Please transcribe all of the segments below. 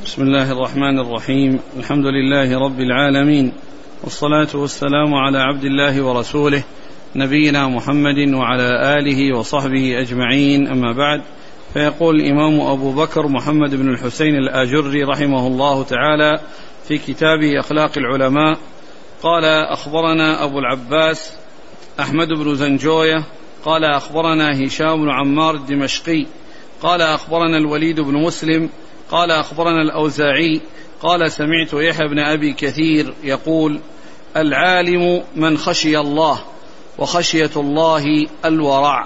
بسم الله الرحمن الرحيم. الحمد لله رب العالمين، والصلاة والسلام على عبد الله ورسوله نبينا محمد وعلى آله وصحبه أجمعين، أما بعد. فيقول الإمام أبو بكر محمد بن الحسين الآجري رحمه الله تعالى في كتابه أخلاق العلماء قال: أخبرنا أبو العباس أحمد بن زنجوية قال: أخبرنا هشام بن عمار الدمشقي قال: أخبرنا الوليد بن مسلم قال: أخبرنا الأوزاعي قال: سمعت يحيى بن أبي كثير يقول: العالم من خشي الله، وخشية الله الورع.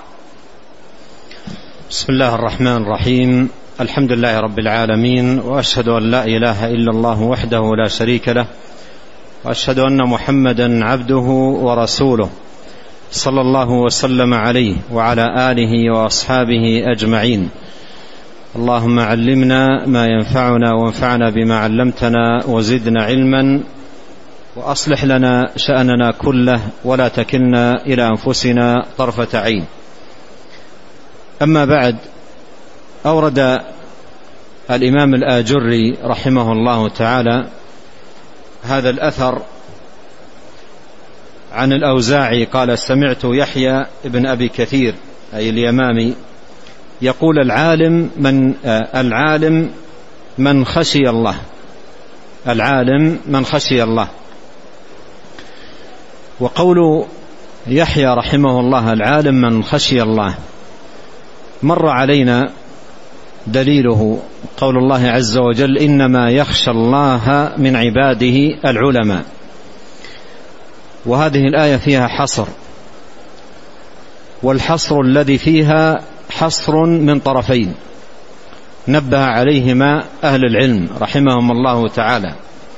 بسم الله الرحمن الرحيم. الحمد لله رب العالمين، وأشهد أن لا إله إلا الله وحده لا شريك له، وأشهد أن محمدا عبده ورسوله، صلى الله وسلم عليه وعلى آله وأصحابه أجمعين. اللهم علمنا ما ينفعنا، وانفعنا بما علمتنا، وزدنا علما، وأصلح لنا شأننا كله، ولا تكلنا إلى أنفسنا طرفة عين. أما بعد، أورد الإمام الآجري رحمه الله تعالى هذا الأثر عن الأوزاعي قال: سمعت يحيى بن أبي كثير أي اليمامي يقول: العالم من خشي الله، العالم من خشي الله. وقول يحيى رحمه الله العالم من خشي الله مر علينا دليله قول الله عز وجل: إنما يخشى الله من عباده العلماء. وهذه الآية فيها حصر، والحصر الذي فيها حصر من طرفين نبه عليهما أهل العلم رحمهم الله تعالى.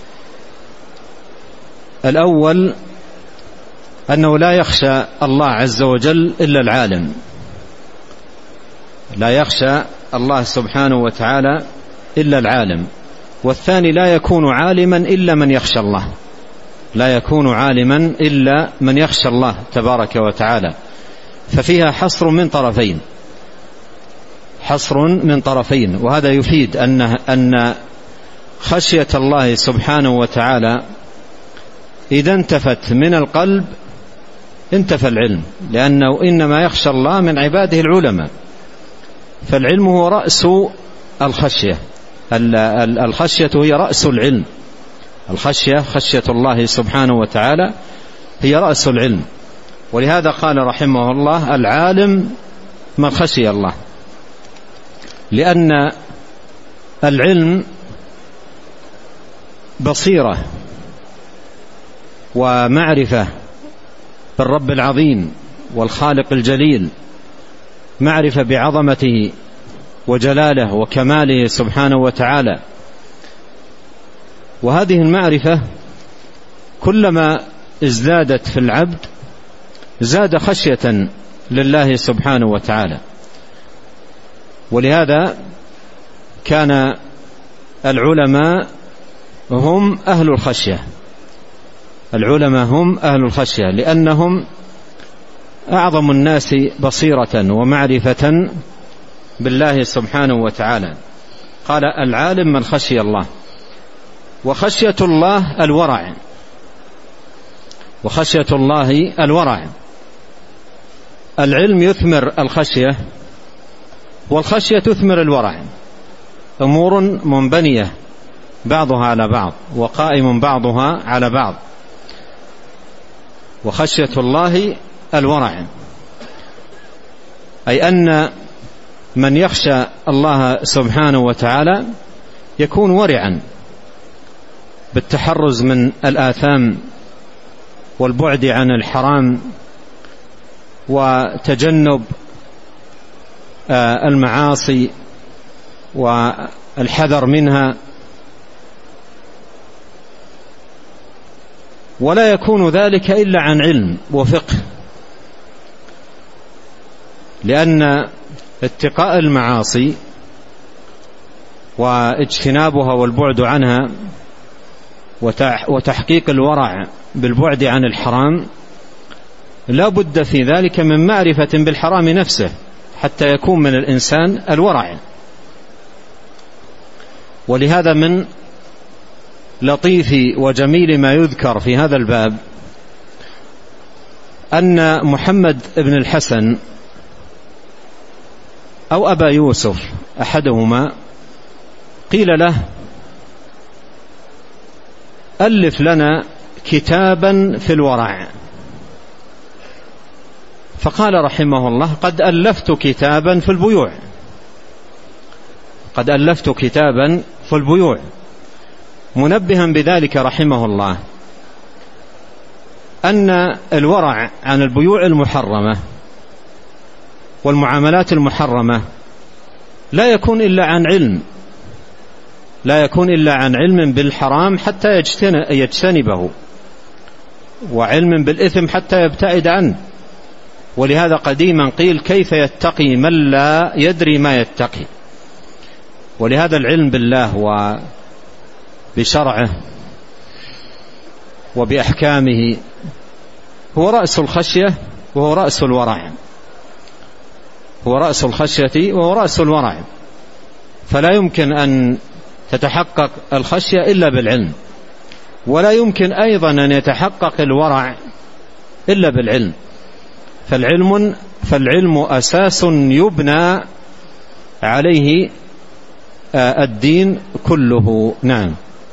الأول أنه لا يخشى الله عز وجل إلا العالم، لا يخشى الله سبحانه وتعالى إلا العالم. والثاني لا يكون عالما إلا من يخشى الله، لا يكون عالما إلا من يخشى الله تبارك وتعالى. ففيها حصر من طرفين، حصر من طرفين. وهذا يفيد أن خشية الله سبحانه وتعالى إذا انتفت من القلب انتفى العلم، لأنه إنما يخشى الله من عباده العلماء. فالعلم هو رأس الخشية، الخشية هي رأس العلم، الخشية خشية الله سبحانه وتعالى هي رأس العلم. ولهذا قال رحمه الله: العالم من خشي الله، لأن العلم بصيرة ومعرفة بالرب العظيم والخالق الجليل، معرفة بعظمته وجلاله وكماله سبحانه وتعالى. وهذه المعرفة كلما ازدادت في العبد زاد خشية لله سبحانه وتعالى. ولهذا كان العلماء هم أهل الخشية، العلماء هم أهل الخشية، لأنهم أعظم الناس بصيرة ومعرفة بالله سبحانه وتعالى. قال: العالم من خشي الله، وخشية الله الورع، وخشية الله الورع. العلم يثمر الخشية، والخشية تثمر الورع، أمور منبنية بعضها على بعض وقائم بعضها على بعض. وخشية الله الورع أي أن من يخشى الله سبحانه وتعالى يكون ورعا بالتحرز من الآثام والبعد عن الحرام وتجنب المعاصي والحذر منها. ولا يكون ذلك إلا عن علم وفقه، لأن اتقاء المعاصي واجتنابها والبعد عنها وتحقيق الورع بالبعد عن الحرام لا بد في ذلك من معرفة بالحرام نفسه حتى يكون من الإنسان الورع. ولهذا من لطيف وجميل ما يذكر في هذا الباب أن محمد بن الحسن أو أبا يوسف أحدهما قيل له ألف لنا كتابا في الورع، فقال رحمه الله قد ألفت كتابا في البيوع، قد ألفت كتابا في البيوع، منبها بذلك رحمه الله أن الورع عن البيوع المحرمة والمعاملات المحرمة لا يكون إلا عن علم، لا يكون إلا عن علم بالحرام حتى يجتنبه، وعلم بالإثم حتى يبتعد عنه. ولهذا قديما قيل كيف يتقي من لا يدري ما يتقي. ولهذا العلم بالله وبشرعه وبأحكامه هو رأس الخشية وهو رأس الورع، هو رأس الخشية وهو رأس الورع. فلا يمكن أن تتحقق الخشية إلا بالعلم، ولا يمكن أيضا أن يتحقق الورع إلا بالعلم. فالعلم أساس يبنى عليه الدين كله. نعم.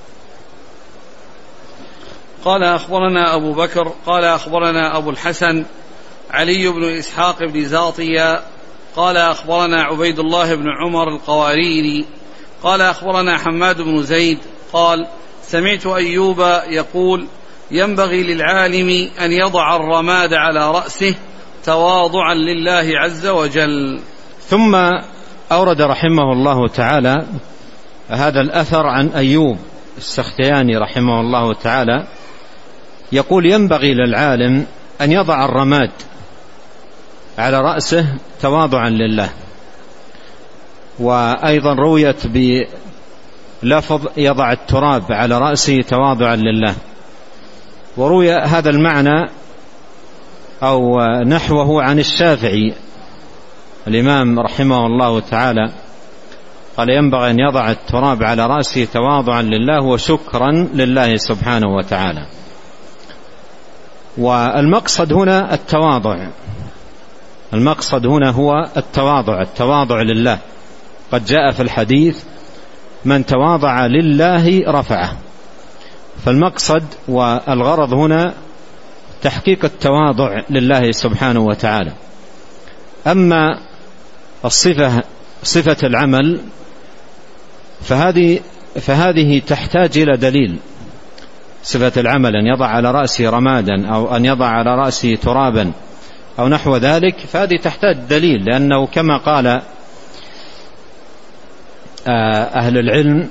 قال أخبرنا أبو بكر قال أخبرنا أبو الحسن علي بن إسحاق بن زاطية قال أخبرنا عبيد الله بن عمر القواريري قال أخبرنا حماد بن زيد قال سمعت أيوب يقول ينبغي للعالم أن يضع الرماد على رأسه تواضعا لله عز وجل. ثم أورد رحمه الله تعالى هذا الأثر عن أيوب السختياني رحمه الله تعالى يقول ينبغي للعالم أن يضع الرماد على رأسه تواضعا لله. وأيضا رويت بلفظ يضع التراب على رأسه تواضعا لله. وروي هذا المعنى أو نحوه عن الشافعي الإمام رحمه الله تعالى قال ينبغي أن يضع التراب على رأسه تواضعا لله وشكرا لله سبحانه وتعالى. والمقصد هنا التواضع، المقصد هنا هو التواضع لله. قد جاء في الحديث من تواضع لله رفعه. فالمقصد والغرض هنا تحقيق التواضع لله سبحانه وتعالى. أما صفة العمل فهذه تحتاج إلى دليل. صفة العمل أن يضع على رأسه رمادا أو أن يضع على رأسه ترابا أو نحو ذلك، فهذه تحتاج دليل، لأنه كما قال أهل العلم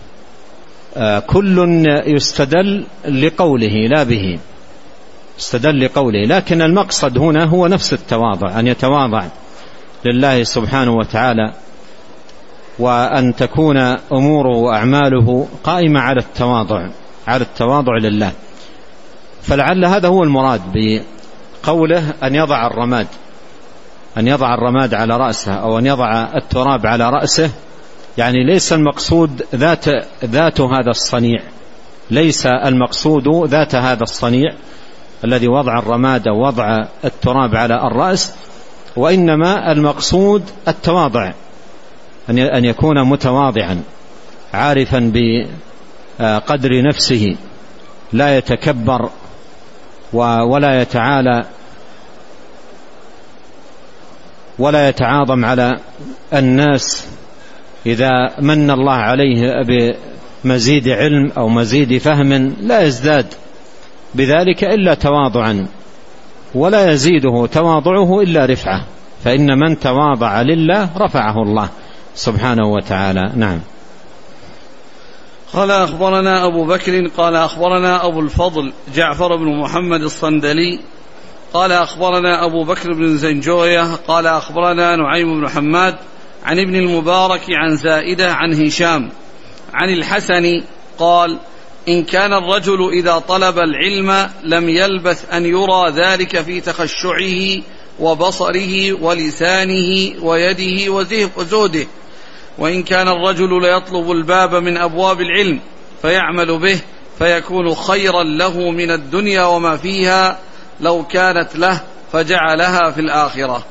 كل يستدل لقوله لا به، استدل لقوله. لكن المقصد هنا هو نفس التواضع، أن يتواضع لله سبحانه وتعالى، وأن تكون أموره وأعماله قائمة على التواضع لله. فلعل هذا هو المراد بقوله أن يضع الرماد على رأسه أو أن يضع التراب على رأسه. يعني ليس المقصود ذات هذا الصنيع، ليس المقصود ذات هذا الصنيع الذي وضع الرماد أو وضع التراب على الرأس، وإنما المقصود التواضع، أن يكون متواضعا عارفا بقدر نفسه، لا يتكبر ولا يتعالى ولا يتعاظم على الناس إذا من الله عليه بمزيد علم أو مزيد فهم، لا يزداد بذلك إلا تواضعا، ولا يزيده تواضعه إلا رفعة، فإن من تواضع لله رفعه الله سبحانه وتعالى. نعم. قال أخبرنا أبو بكر قال أخبرنا أبو الفضل جعفر بن محمد الصندلي قال أخبرنا أبو بكر بن زنجوية قال أخبرنا نعيم بن حماد عن ابن المبارك عن زائدة عن هشام عن الحسن قال إن كان الرجل إذا طلب العلم لم يلبث أن يرى ذلك في تخشعه وبصره ولسانه ويده وزهده، وإن كان الرجل ليطلب الباب من أبواب العلم فيعمل به فيكون خيرا له من الدنيا وما فيها لو كانت له فجعلها في الآخرة.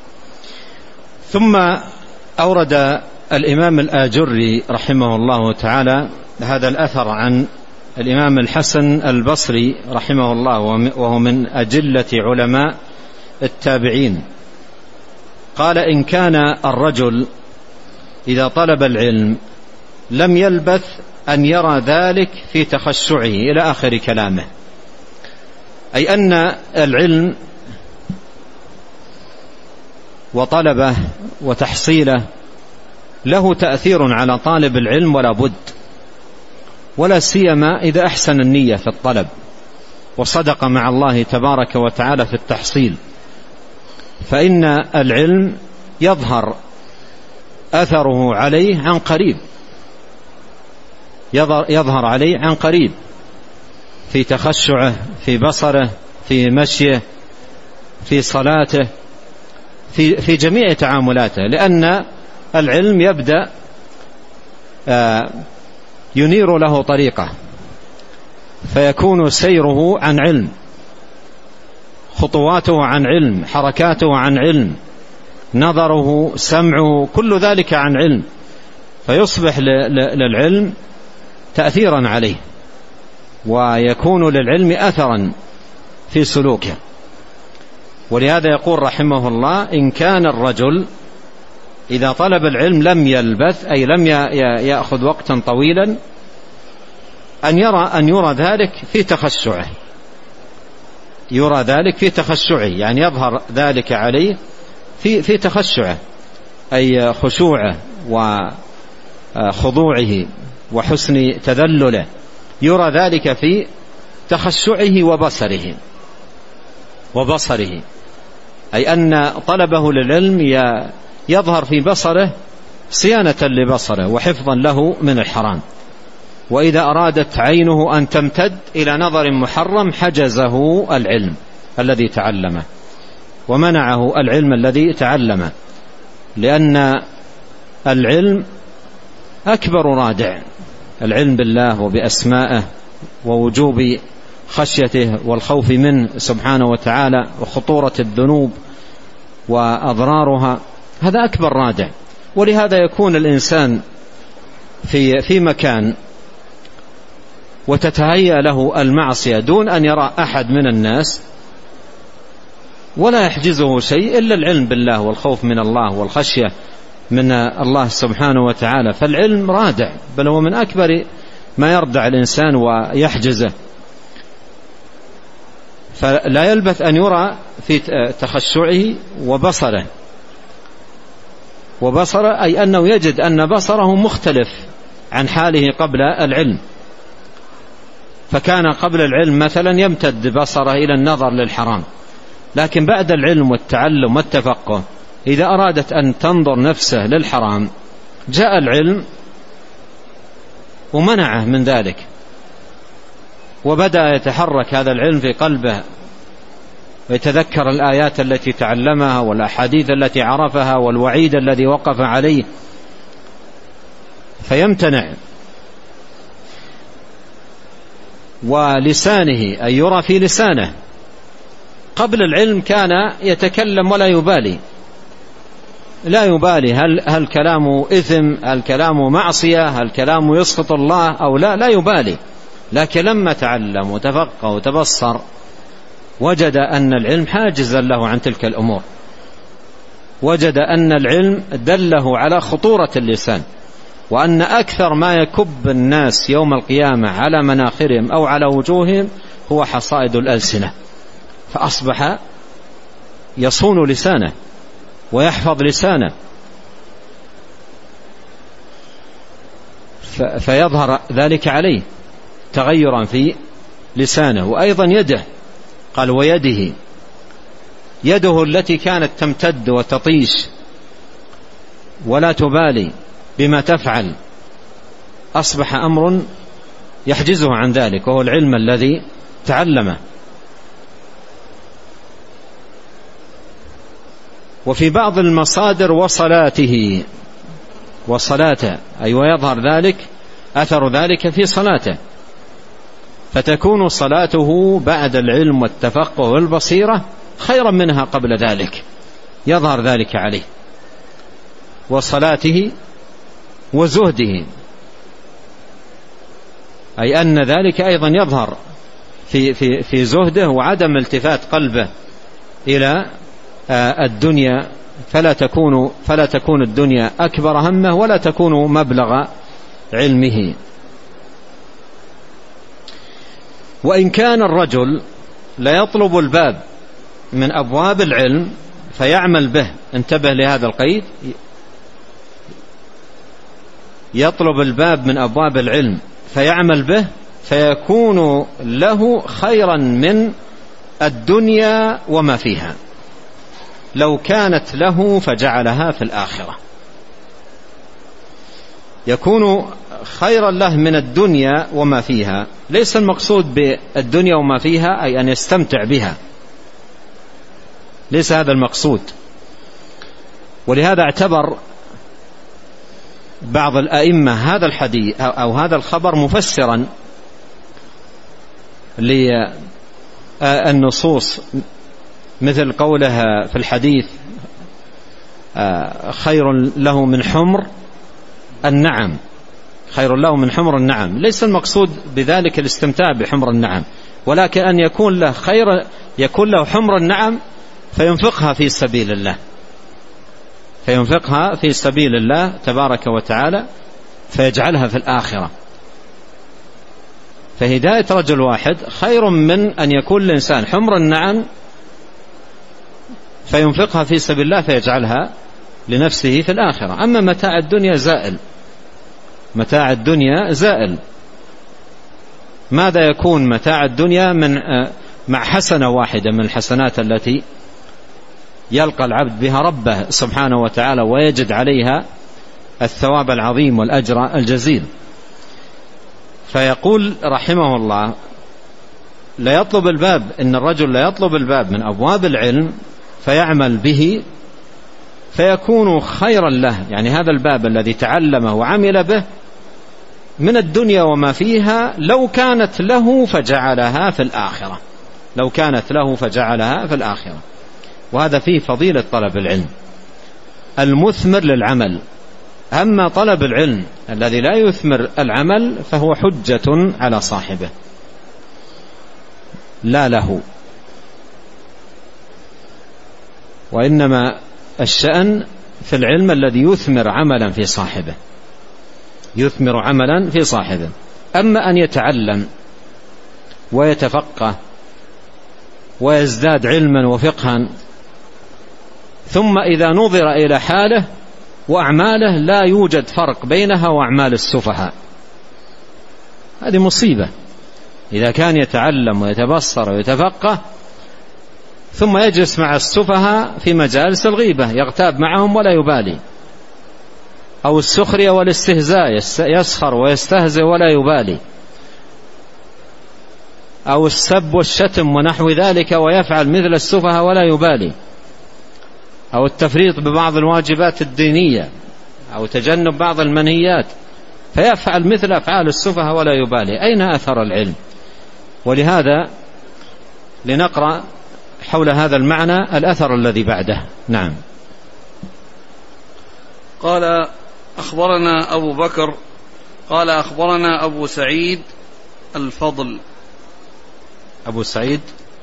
ثم أورد الإمام الآجري رحمه الله تعالى هذا الأثر عن الإمام الحسن البصري رحمه الله، وهو من أجلة علماء التابعين. قال: إن كان الرجل إذا طلب العلم لم يلبث أن يرى ذلك في تخشعه، إلى آخر كلامه، أي أن العلم وطلبه وتحصيله له تأثير على طالب العلم ولا بد، ولا سيما إذا أحسن النية في الطلب وصدق مع الله تبارك وتعالى في التحصيل، فإن العلم يظهر أثره عليه عن قريب، يظهر عليه عن قريب في تخشعه، في بصره، في مشيه، في صلاته، في جميع تعاملاته، لأن العلم يبدأ ينير له طريقه، فيكون سيره عن علم، خطواته عن علم، حركاته عن علم، نظره، سمعه، كل ذلك عن علم، فيصبح للعلم تأثيرا عليه، ويكون للعلم أثرا في سلوكه. ولهذا يقول رحمه الله: إن كان الرجل إذا طلب العلم لم يلبث، أي لم يأخذ وقتا طويلا، أن يرى ذلك في تخشعه، يرى ذلك في تخشعه، يعني يظهر ذلك عليه في تخشعه، أي خشوعه وخضوعه وحسن تذلله، يرى ذلك في تخشعه وبصره، أي أن طلبه للعلم يظهر في بصره صيانة لبصره وحفظا له من الحرام. وإذا أرادت عينه أن تمتد إلى نظر محرم حجزه العلم الذي تعلمه ومنعه العلم الذي تعلمه، لأن العلم أكبر رادع، العلم بالله وبأسمائه ووجوب خشيته والخوف منه سبحانه وتعالى وخطورة الذنوب وأضرارها، هذا أكبر رادع. ولهذا يكون الإنسان في مكان وتتهيأ له المعصية دون أن يرى أحد من الناس، ولا يحجزه شيء إلا العلم بالله والخوف من الله والخشية من الله سبحانه وتعالى، فالعلم رادع، بل هو من أكبر ما يردع الإنسان ويحجزه، فلا يلبث أن يرى في تخشعه وبصره، أي أنه يجد أن بصره مختلف عن حاله قبل العلم، فكان قبل العلم مثلا يمتد بصره إلى النظر للحرام، لكن بعد العلم والتعلم والتفقه إذا أرادت أن تنظر نفسه للحرام جاء العلم ومنعه من ذلك، وبدأ يتحرك هذا العلم في قلبه ويتذكر الآيات التي تعلمها والأحاديث التي عرفها والوعيد الذي وقف عليه فيمتنع. ولسانه أن يرى في لسانه، قبل العلم كان يتكلم ولا يبالي، لا يبالي هل كلامه إثم، هل كلامه معصية، هل كلامه يسخط الله أو لا يبالي، لكن لما تعلم وتفقه وتبصر وجد أن العلم حاجزا له عن تلك الأمور، وجد أن العلم دله على خطورة اللسان، وأن أكثر ما يكب الناس يوم القيامة على مناخرهم أو على وجوههم هو حصائد الألسنة، فأصبح يصون لسانه ويحفظ لسانه، فيظهر ذلك عليه تغيرا في لسانه. وأيضا يده، قال: ويده، يده التي كانت تمتد وتطيش ولا تبالي بما تفعل أصبح أمر يحجزه عن ذلك، وهو العلم الذي تعلمه. وفي بعض المصادر: وصلاته، وصلاته، أي ويظهر ذلك أثر ذلك في صلاته، فتكون صلاته بعد العلم والتفقه والبصيرة خيرا منها قبل ذلك، يظهر ذلك عليه، وصلاته وزهده، أي أن ذلك أيضا يظهر في زهده وعدم التفات قلبه إلى الدنيا، فلا تكون الدنيا أكبر همه ولا تكون مبلغ علمه. وإن كان الرجل لا يطلب الباب من أبواب العلم فيعمل به، انتبه لهذا القيد، يطلب الباب من أبواب العلم فيعمل به، فيكون له خيرا من الدنيا وما فيها لو كانت له فجعلها في الآخرة، يكون خيرا له من الدنيا وما فيها. ليس المقصود بالدنيا وما فيها أي أن يستمتع بها، ليس هذا المقصود. ولهذا اعتبر بعض الأئمة هذا الحديث أو هذا الخبر مفسرا للنصوص، مثل قولها في الحديث خير له من حمر النعم، خير له من حمر النعم. ليس المقصود بذلك الاستمتاع بحمر النعم، ولكن أن يكون له خير، يكون له حمر النعم فينفقها في سبيل الله، فينفقها في سبيل الله تبارك وتعالى، فيجعلها في الآخرة. فهداية رجل واحد خير من أن يكون الإنسان حمر النعم فينفقها في سبيل الله فيجعلها لنفسه في الآخرة. أما متاع الدنيا زائل، متاع الدنيا زائل. ماذا يكون متاع الدنيا مع حسنة واحدة من الحسنات التي يلقى العبد بها ربه سبحانه وتعالى ويجد عليها الثواب العظيم والأجر الجزيل. فيقول رحمه الله لا يطلب الباب، إن الرجل لا يطلب الباب من أبواب العلم فيعمل به فيكون خيرا له، يعني هذا الباب الذي تعلمه وعمل به من الدنيا وما فيها لو كانت له فجعلها في الآخرة، لو كانت له فجعلها في الآخرة. وهذا فيه فضيلة طلب العلم المثمر للعمل. أما طلب العلم الذي لا يثمر العمل فهو حجة على صاحبه لا له، وإنما الشأن في العلم الذي يثمر عملا في صاحبه، يثمر عملا في صاحبه. أما أن يتعلم ويتفقه ويزداد علما وفقها ثم إذا نظر إلى حاله وأعماله لا يوجد فرق بينها وأعمال السفهاء، هذه مصيبة. إذا كان يتعلم ويتبصر ويتفقه ثم يجلس مع السفهاء في مجالس الغيبة يغتاب معهم ولا يبالي، أو السخرية والاستهزاء يسخر ويستهزئ ولا يبالي، أو السب والشتم ونحو ذلك ويفعل مثل السفهاء ولا يبالي، أو التفريط ببعض الواجبات الدينية أو تجنب بعض المنهيات فيفعل مثل أفعال السفهاء ولا يبالي. أين أثر العلم؟ ولهذا لنقرأ حول هذا المعنى الأثر الذي بعده. نعم. قال أخبرنا أبو بكر قال أخبرنا أبو سعيد الفضل، أبو سعيد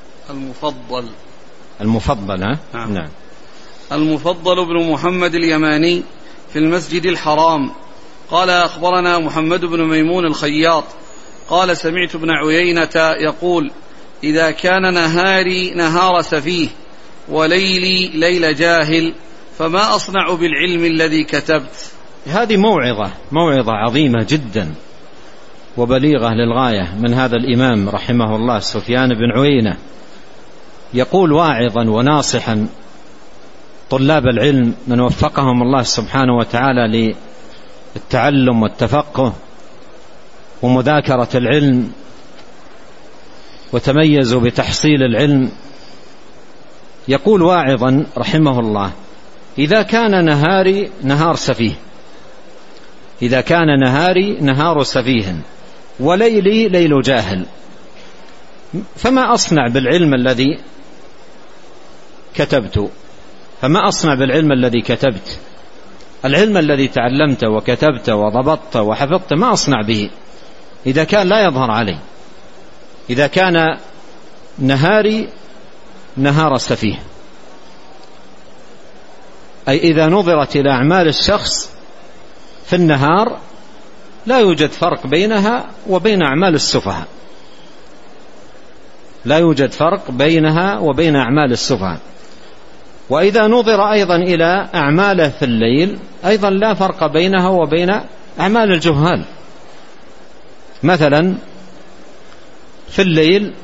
المفضل نعم. المفضل بن محمد اليماني في المسجد الحرام قال أخبرنا محمد بن ميمون الخياط قال سمعت ابن عيينة يقول إذا كان نهاري نهار سفيه وليلي ليل جاهل فما أصنع بالعلم الذي كتبت. هذه موعظة عظيمة جدا وبليغة للغاية من هذا الإمام رحمه الله سفيان بن عيينة، يقول واعظا وناصحا طلاب العلم من وفقهم الله سبحانه وتعالى للتعلم والتفقه ومذاكرة العلم وتميزوا بتحصيل العلم. يقول واعظا رحمه الله إذا كان نهاري نهار سفيه، إذا كان نهاري نهار سفيه وليلي ليل جاهل، فما أصنع بالعلم الذي كتبت؟ فما أصنع بالعلم الذي كتبت؟ العلم الذي تعلمت وكتبت وضبطت وحفظت ما أصنع به إذا كان لا يظهر علي، إذا كان نهاري نهار سفيه، أي إذا نظرت إلى أعمال الشخص في النهار لا يوجد فرق بينها وبين أعمال السفهاء، لا يوجد فرق بينها وبين أعمال السفهاء. وإذا نظر أيضا إلى أعماله في الليل أيضا لا فرق بينها وبين أعمال الجهال. مثلا في الليل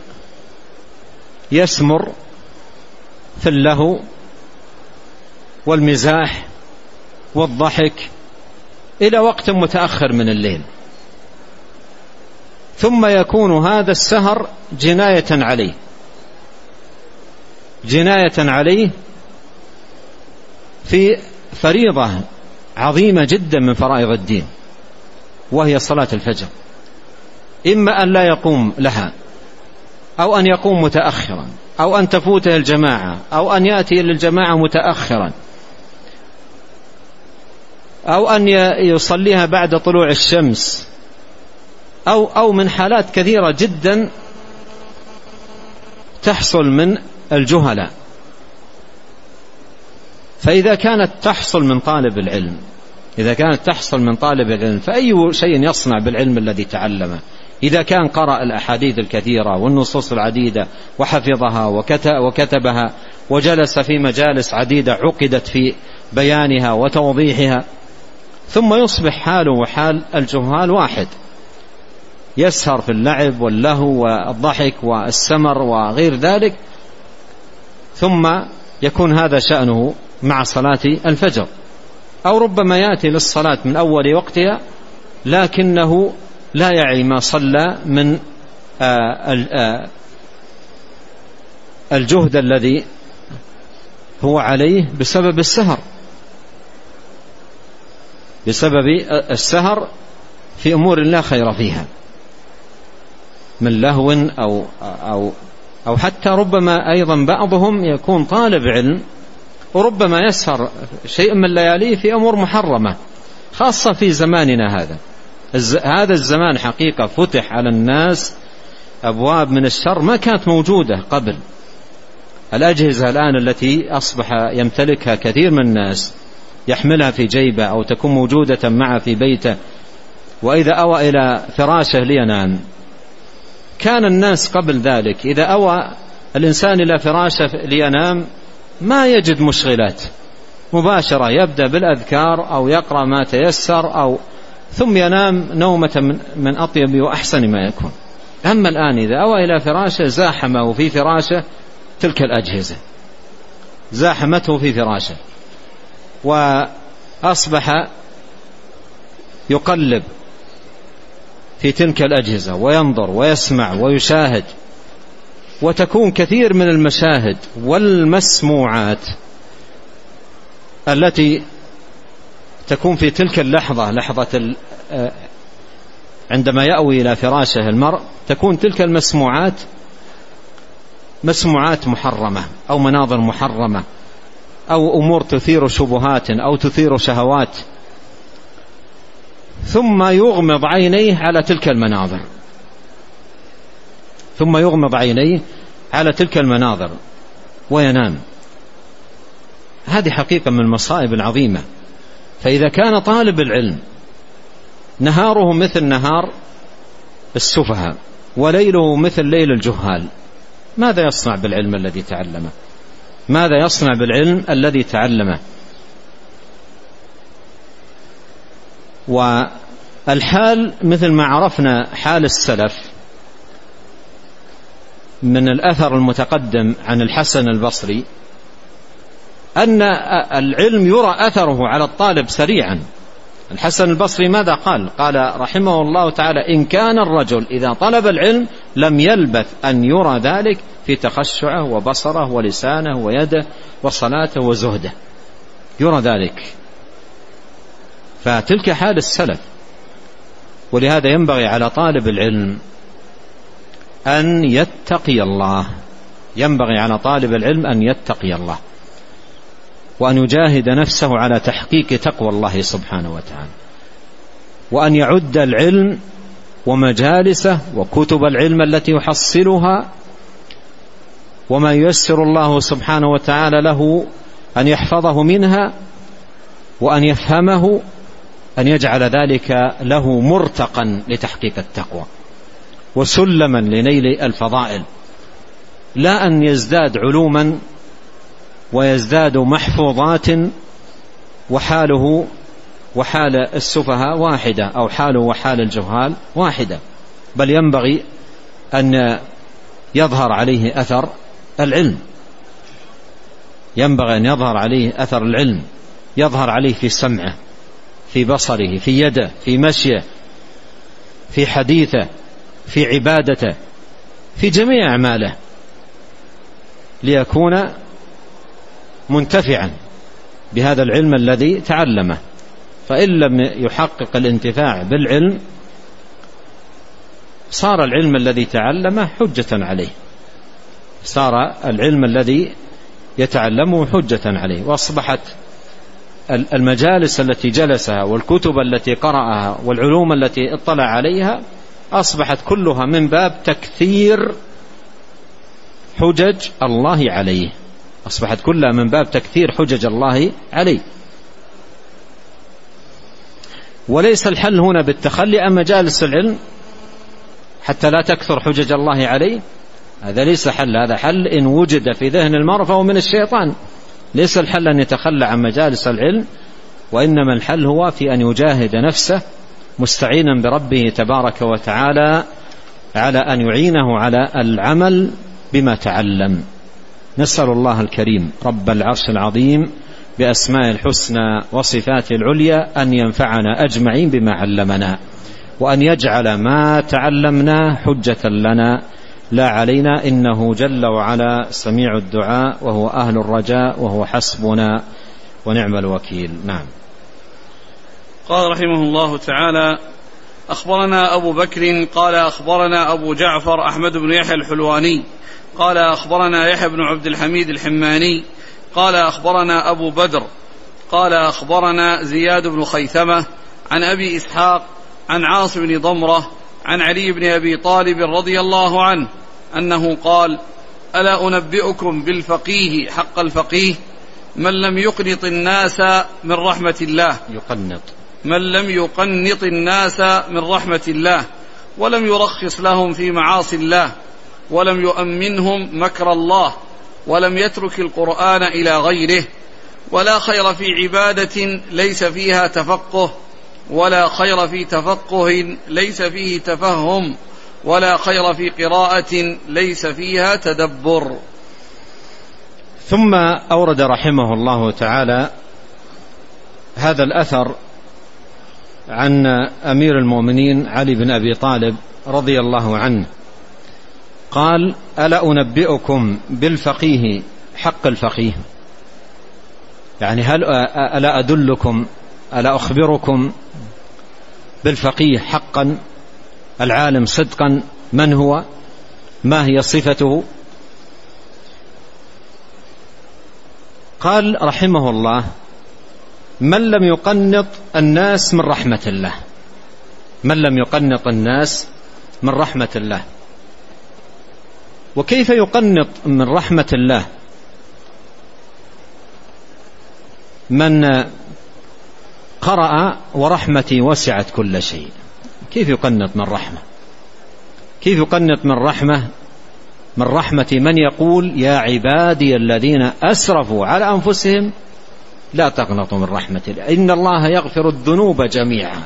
يسمر في اللهو والمزاح والضحك إلى وقت متأخر من الليل، ثم يكون هذا السهر جناية عليه في فريضة عظيمة جدا من فرائض الدين، وهي صلاة الفجر، إما أن لا يقوم لها أو أن يقوم متأخرا أو أن تفوته الجماعة أو أن يأتي للجماعة متأخرا أو أن يصليها بعد طلوع الشمس أو من حالات كثيرة جدا تحصل من الجهلاء. فإذا كانت تحصل من طالب العلم، فأي شيء يصنع بالعلم الذي تعلمه؟ إذا كان قرأ الأحاديث الكثيرة والنصوص العديدة وحفظها وكتبها وجلس في مجالس عديدة عقدت في بيانها وتوضيحها، ثم يصبح حاله وحال الجهال واحد، يسهر في اللعب واللهو والضحك والسمر وغير ذلك، ثم يكون هذا شأنه مع صلاة الفجر. أو ربما يأتي للصلاة من أول وقتها لكنه لا يعي ما صلى من الجهد الذي هو عليه بسبب السهر في أمور لا خير فيها من لهو أو حتى ربما أيضا بعضهم يكون طالب علم وربما يسهر شيء من لياليه في أمور محرمة، خاصة في زماننا هذا الزمان حقيقة فتح على الناس أبواب من الشر ما كانت موجودة قبل. الأجهزة الآن التي أصبح يمتلكها كثير من الناس يحملها في جيبه أو تكون موجودة معه في بيته، وإذا أوى إلى فراشه لينام، كان الناس قبل ذلك إذا أوى الإنسان إلى فراشه لينام ما يجد مشغلات، مباشرة يبدأ بالأذكار أو يقرأ ما تيسر ثم ينام نومة من أطيب وأحسن ما يكون. أما الآن إذا أوى إلى فراشه زاحمه في فراشه تلك الأجهزة، زاحمته في فراشه، وأصبح يقلب في تلك الأجهزة وينظر ويسمع ويشاهد، وتكون كثير من المشاهد والمسموعات التي تكون في تلك اللحظة، لحظة عندما يأوي إلى فراشه المرء، تكون تلك المسموعات مسموعات محرمة أو مناظر محرمة أو أمور تثير شبهات أو تثير شهوات، ثم يغمض عينيه على تلك المناظر وينام. هذه حقيقة من المصائب العظيمة. فإذا كان طالب العلم نهاره مثل نهار السفهاء وليله مثل ليل الجهال، ماذا يصنع بالعلم الذي تعلمه؟ والحال مثل ما عرفنا حال السلف من الأثر المتقدم عن الحسن البصري أن العلم يرى أثره على الطالب سريعا. الحسن البصري ماذا قال؟ قال رحمه الله تعالى: إن كان الرجل إذا طلب العلم لم يلبث أن يرى ذلك في تخشعه وبصره ولسانه ويده وصلاته وزهده، يرى ذلك. فتلك حال السلف. ولهذا ينبغي على طالب العلم أن يتقي الله، ينبغي على طالب العلم أن يتقي الله وأن يجاهد نفسه على تحقيق تقوى الله سبحانه وتعالى، وأن يعد العلم ومجالسه وكتب العلم التي يحصلها وما ييسر الله سبحانه وتعالى له أن يحفظه منها وأن يفهمه، أن يجعل ذلك له مرتقا لتحقيق التقوى وسلما لنيل الفضائل، لا أن يزداد علوما ويزداد محفوظات وحاله وحال السفهاء واحدة أو حاله وحال الجهال واحدة، بل ينبغي أن يظهر عليه أثر العلم، ينبغي أن يظهر عليه أثر العلم، يظهر عليه في سمعه، في بصره، في يده، في مشيه، في حديثه، في عبادته، في جميع أعماله، ليكون منتفعا بهذا العلم الذي تعلمه. فإن لم يحقق الانتفاع بالعلم صار العلم الذي تعلمه حجة عليه، صار العلم الذي يتعلمه حجة عليه، وأصبحت المجالس التي جلسها والكتب التي قرأها والعلوم التي اطلع عليها أصبحت كلها من باب تكثير حجج الله عليه، أصبحت كلها من باب تكثير حجج الله عليه. وليس الحل هنا بالتخلي عن مجالس العلم حتى لا تكثر حجج الله عليه، هذا ليس حل، هذا حل إن وجد في ذهن المرء فهو من الشيطان. ليس الحل أن يتخلى عن مجالس العلم، وإنما الحل هو في أن يجاهد نفسه مستعينا بربه تبارك وتعالى على أن يعينه على العمل بما تعلم. نسأل الله الكريم رب العرش العظيم بأسماء الحسنى وصفاته العليا أن ينفعنا أجمعين بما علمنا، وأن يجعل ما تعلمنا حجة لنا لا علينا، إنه جل وعلا سميع الدعاء وهو أهل الرجاء وهو حسبنا ونعم الوكيل. نعم. قال رحمه الله تعالى: أخبرنا أبو بكر قال أخبرنا أبو جعفر أحمد بن يحيى الحلواني قال أخبرنا يحيى بن عبد الحميد الحماني قال أخبرنا أبو بدر قال أخبرنا زياد بن خيثمة عن أبي إسحاق عن عاص بن ضمرة عن علي بن أبي طالب رضي الله عنه أنه قال: ألا أنبئكم بالفقيه حق الفقيه من لم يقنط الناس من رحمة الله، من لم يقنط الناس من رحمة الله ولم يرخص لهم في معاصي الله ولم يؤمنهم مكر الله ولم يترك القرآن إلى غيره، ولا خير في عبادة ليس فيها تفقه، ولا خير في تفقه ليس فيه تفهم، ولا خير في قراءة ليس فيها تدبر. ثم أورد رحمه الله تعالى هذا الأثر عن أمير المؤمنين علي بن أبي طالب رضي الله عنه قال: ألا أنبئكم بالفقيه حق الفقيه، يعني هل ألا أدلكم، ألا أخبركم بالفقيه حقا، العالم صدقا، من هو، ما هي صفته؟ قال رحمه الله: من لم يقنط الناس من رحمة الله، من لم يقنط الناس من رحمة الله. وكيف يقنط من رحمة الله من قرأ ورحمتي وسعت كل شيء؟ كيف يقنط من رحمة؟ كيف يقنط من رحمة، من رحمة من يقول: يا عبادي الذين أسرفوا على أنفسهم لا تقنطوا من رحمة الله إن الله يغفر الذنوب جميعا.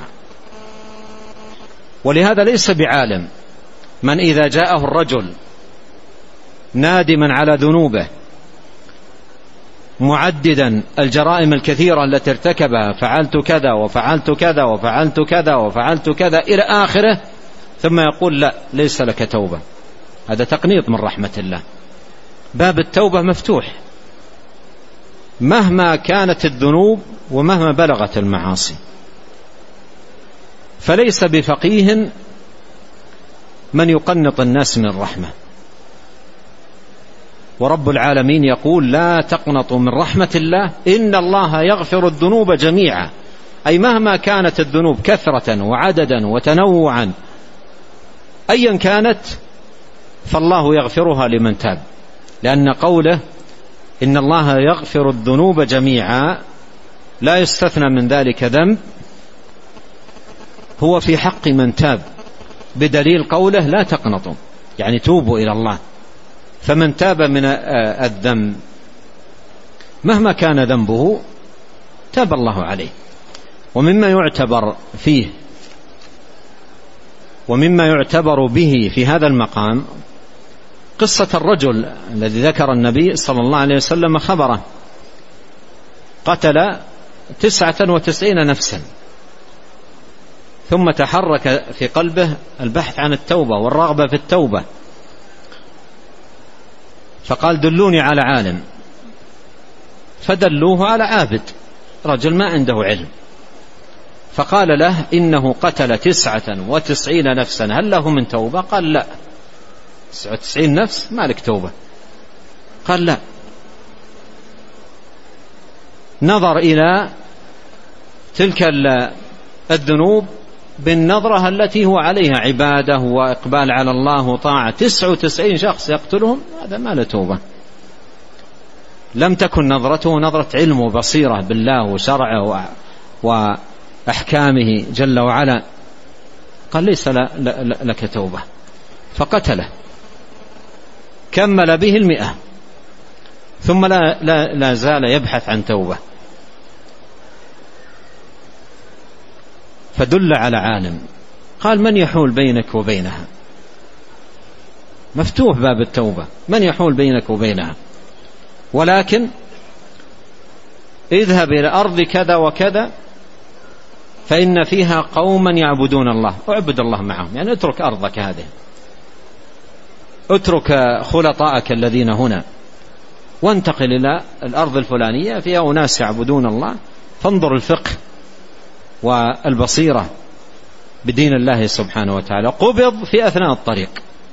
ولهذا ليس بعالم من إذا جاءه الرجل نادما على ذنوبه معددا الجرائم الكثيرة التي ارتكبها، فعلت كذا وفعلت كذا وفعلت كذا وفعلت كذا إلى آخره، ثم يقول: لا، ليس لك توبة، هذا تقنيط من رحمة الله. باب التوبة مفتوح مهما كانت الذنوب ومهما بلغت المعاصي، فليس بفقيه من يقنط الناس من الرحمة. ورب العالمين يقول: لا تقنطوا من رحمة الله إن الله يغفر الذنوب جميعا، أي مهما كانت الذنوب كثرة وعددا وتنوعا أيا كانت فالله يغفرها لمن تاب، لأن قوله إن الله يغفر الذنوب جميعا لا يستثنى من ذلك ذنب، هو في حق من تاب، بدليل قوله لا تقنطوا، يعني توبوا إلى الله. فمن تاب من الذنب مهما كان ذنبه تاب الله عليه. ومما يعتبر فيه ومما يعتبر به في هذا المقام قصة الرجل الذي ذكر النبي صلى الله عليه وسلم خبره، قتل 99 نفسا، ثم تحرك في قلبه البحث عن التوبة والرغبة في التوبة، فقال: دلوني على عالم. فدلوه على عابد، رجل ما عنده علم، فقال له: إنه قتل 99 نفسا، هل له من توبة؟ قال: لا. 99 نفس ما لك توبة؟ قال: لا. نظر إلى تلك الذنوب بالنظرة التي هو عليها عبادة وإقبال على الله وطاعة. 99 شخص يقتلهم، هذا ما له توبة. لم تكن نظرته نظرة علم وبصيرة بالله وشرعه وأحكامه جل وعلا. قال: ليس لك توبة. فقتله، كمل به 100، ثم لا زال يبحث عن توبة. فدل على عالم، قال: من يحول بينك وبينها؟ مفتوح باب التوبة، من يحول بينك وبينها؟ ولكن اذهب إلى أرض كذا وكذا فإن فيها قوما يعبدون الله، اعبد الله معهم، يعني اترك أرضك هذه، اترك خلطائك الذين هنا، وانتقل إلى الأرض الفلانية فيها أناس يعبدون الله، فانظر الفقه والبصيرة بدين الله سبحانه وتعالى. قبض في أثناء الطريق،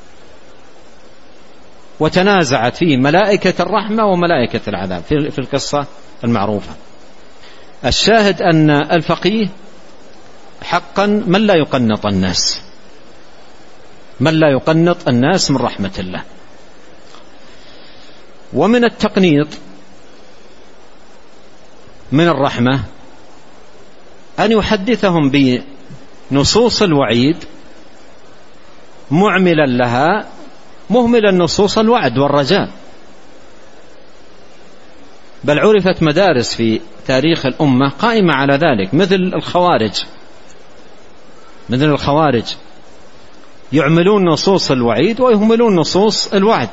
وتنازعت فيه ملائكة الرحمة وملائكة العذاب في القصة المعروفة. الشاهد أن الفقيه حقا من لا يقنط الناس، من لا يقنط الناس من رحمة الله. ومن التقنيط من الرحمة أن يحدثهم بنصوص الوعيد معملا لها مهملا نصوص الوعد والرجاء. بل عرفت مدارس في تاريخ الأمة قائمة على ذلك، مثل الخوارج يعملون نصوص الوعيد ويهملون نصوص الوعد،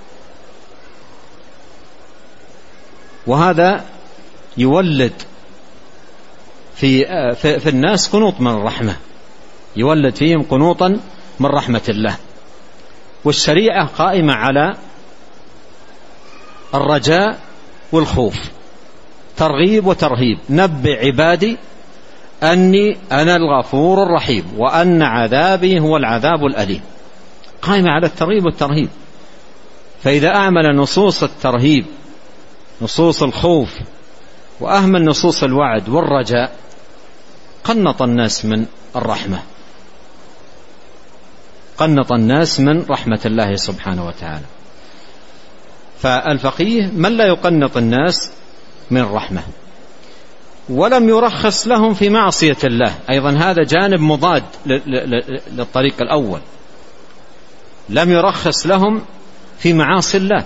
وهذا يولد في الناس قنوط من الرحمة، يولد فيهم قنوطا من رحمة الله. والشريعة قائمة على الرجاء والخوف، ترغيب وترهيب. نبئ عبادي أني أنا الغفور الرحيم وأن عذابي هو العذاب الأليم، قائمة على الترغيب والترهيب. فإذا أعمل نصوص الترهيب نصوص الخوف وأهمل نصوص الوعد والرجاء قنط الناس من الرحمة، قنط الناس من رحمة الله سبحانه وتعالى. فالفقيه من لا يقنط الناس من الرحمة، ولم يرخص لهم في معصية الله. أيضا هذا جانب مضاد للطريق الأول، لم يرخص لهم في معاصي الله.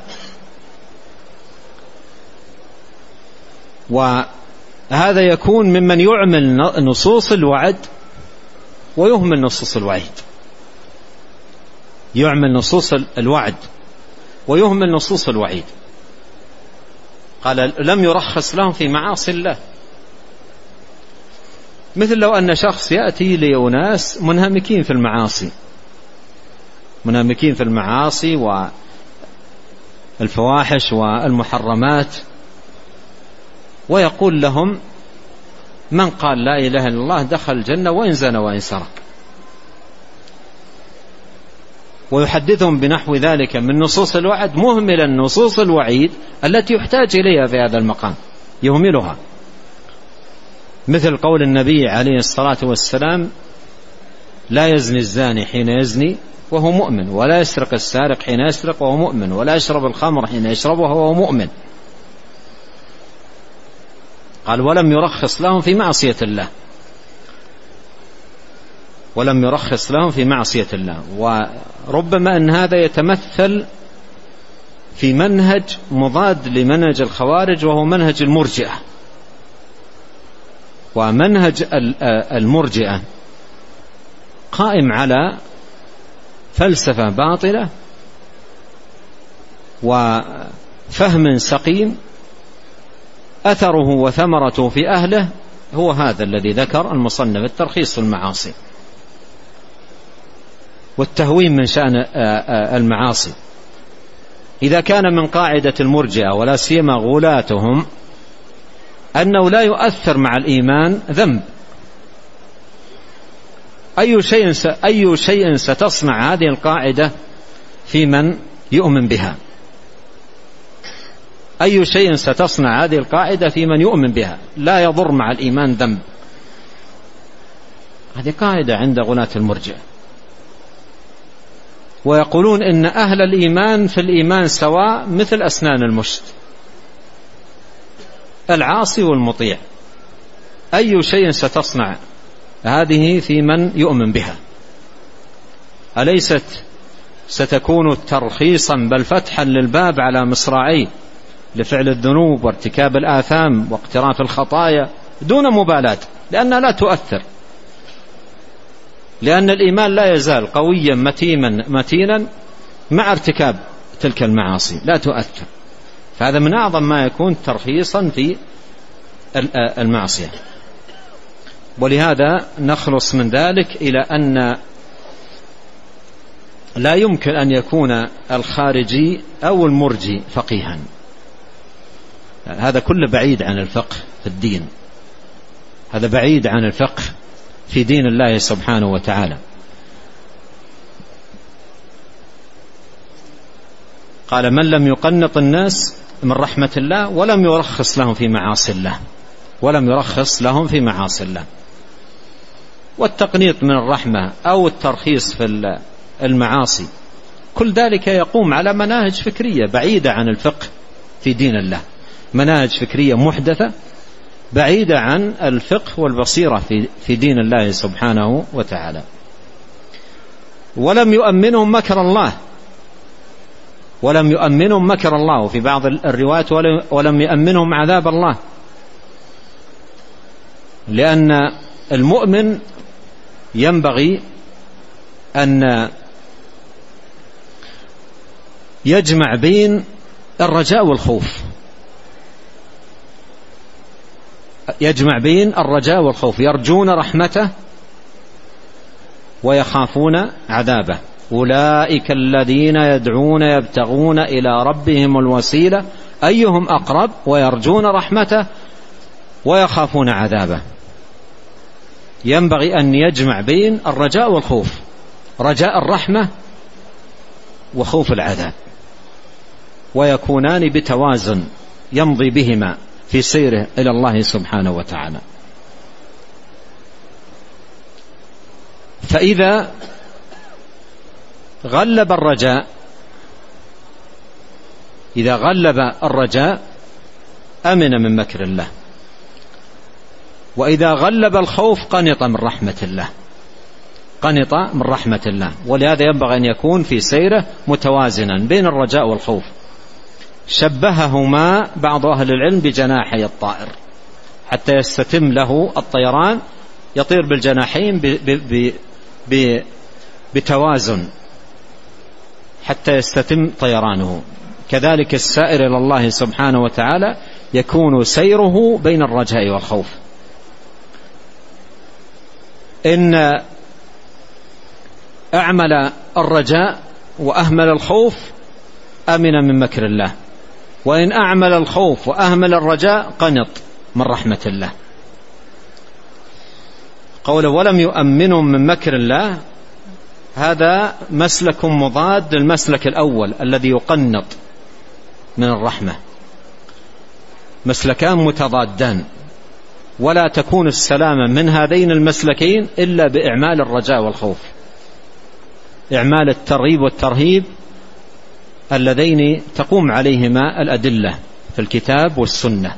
وهذا يكون ممن يعمل نصوص الوعد ويهمل نصوص الوعيد، يعمل نصوص الوعد ويهمل نصوص الوعيد. قال لم يرخص لهم في معاصي الله. مثل لو أن شخص يأتي لأناس منهمكين في المعاصي والفواحش والمحرمات، ويقول لهم من قال لا إله إلا الله دخل الجنة وإن زنى وإن سرق. ويحدثهم بنحو ذلك من نصوص الوعد مهملا نصوص الوعيد التي يحتاج إليها في هذا المقام، يهملها، مثل قول النبي عليه الصلاة والسلام: لا يزني الزاني حين يزني وهو مؤمن، ولا يسرق السارق حين يسرق وهو مؤمن، ولا يشرب الخمر حين يشربها وهو مؤمن. قال: ولم يرخص لهم في معصية الله، ولم يرخص لهم في معصية الله. وربما أن هذا يتمثل في منهج مضاد لمنهج الخوارج، وهو منهج المرجئة. ومنهج المرجئة قائم على فلسفة باطلة وفهم سقيم أثره وثمرته في أهله هو هذا الذي ذكر المصنف: الترخيص في المعاصي والتهوين من شأن المعاصي. إذا كان من قاعدة المرجئة ولا سيما غلاتهم أنه لا يؤثر مع الإيمان ذنب، أي شيء ستصنع هذه القاعدة في من يؤمن بها؟ أي شيء ستصنع هذه القاعدة في من يؤمن بها؟ لا يضر مع الإيمان ذنب. هذه قاعدة عند غلاة المرجئة. ويقولون إن أهل الإيمان في الإيمان سواء مثل أسنان المشط، العاصي والمطيع. أي شيء ستصنع هذه في من يؤمن بها؟ أليست ستكون ترخيصا بل فتحا للباب على مصراعيه لفعل الذنوب وارتكاب الآثام واقتراف الخطايا دون مبالاة، لأنها لا تؤثر، لأن الإيمان لا يزال قويا متينا مع ارتكاب تلك المعاصي، لا تؤثر. فهذا من أعظم ما يكون ترخيصا في المعصية. ولهذا نخلص من ذلك إلى أن لا يمكن أن يكون الخارجي أو المرجي فقيها، هذا كله بعيد عن الفقه في الدين، هذا بعيد عن الفقه في دين الله سبحانه وتعالى. قال: من لم يقنط الناس من رحمة الله ولم يرخص لهم في معاصي الله، ولم يرخص لهم في معاصي الله. والتقنيط من الرحمة أو الترخيص في المعاصي كل ذلك يقوم على مناهج فكرية بعيدة عن الفقه في دين الله، مناهج فكرية محدثة بعيدة عن الفقه والبصيرة في دين الله سبحانه وتعالى. ولم يؤمنهم مكر الله، ولم يؤمنهم مكر الله، وفي بعض الروايات ولم يؤمنهم عذاب الله، لأن المؤمن ينبغي أن يجمع بين الرجاء والخوف، يجمع بين الرجاء والخوف، يرجون رحمته ويخافون عذابه. أولئك الذين يدعون يبتغون إلى ربهم الوسيلة أيهم أقرب ويرجون رحمته ويخافون عذابه. ينبغي أن يجمع بين الرجاء والخوف، رجاء الرحمة وخوف العذاب، ويكونان بتوازن يمضي بهما في سيره إلى الله سبحانه وتعالى. فإذا غلب الرجاء، إذا غلب الرجاء أمن من مكر الله، وإذا غلب الخوف قنط من رحمة الله، قنط من رحمة الله. ولهذا ينبغي أن يكون في سيره متوازنا بين الرجاء والخوف. شبههما بعض أهل العلم بجناحي الطائر حتى يستتم له الطيران، يطير بالجناحين بتوازن حتى يستتم طيرانه. كذلك السائر إلى الله سبحانه وتعالى يكون سيره بين الرجاء والخوف. إن أعمل الرجاء وأهمل الخوف أمن من مكر الله، وإن أعمل الخوف وأهمل الرجاء قنط من رحمة الله. قوله ولم يؤمنوا من مكر الله، هذا مسلك مضاد للمسلك الأول الذي يقنط من الرحمة، مسلكان متضادان، ولا تكون السلامة من هذين المسلكين إلا بإعمال الرجاء والخوف، إعمال الترغيب والترهيب اللذين تقوم عليهما الأدلة في الكتاب والسنة.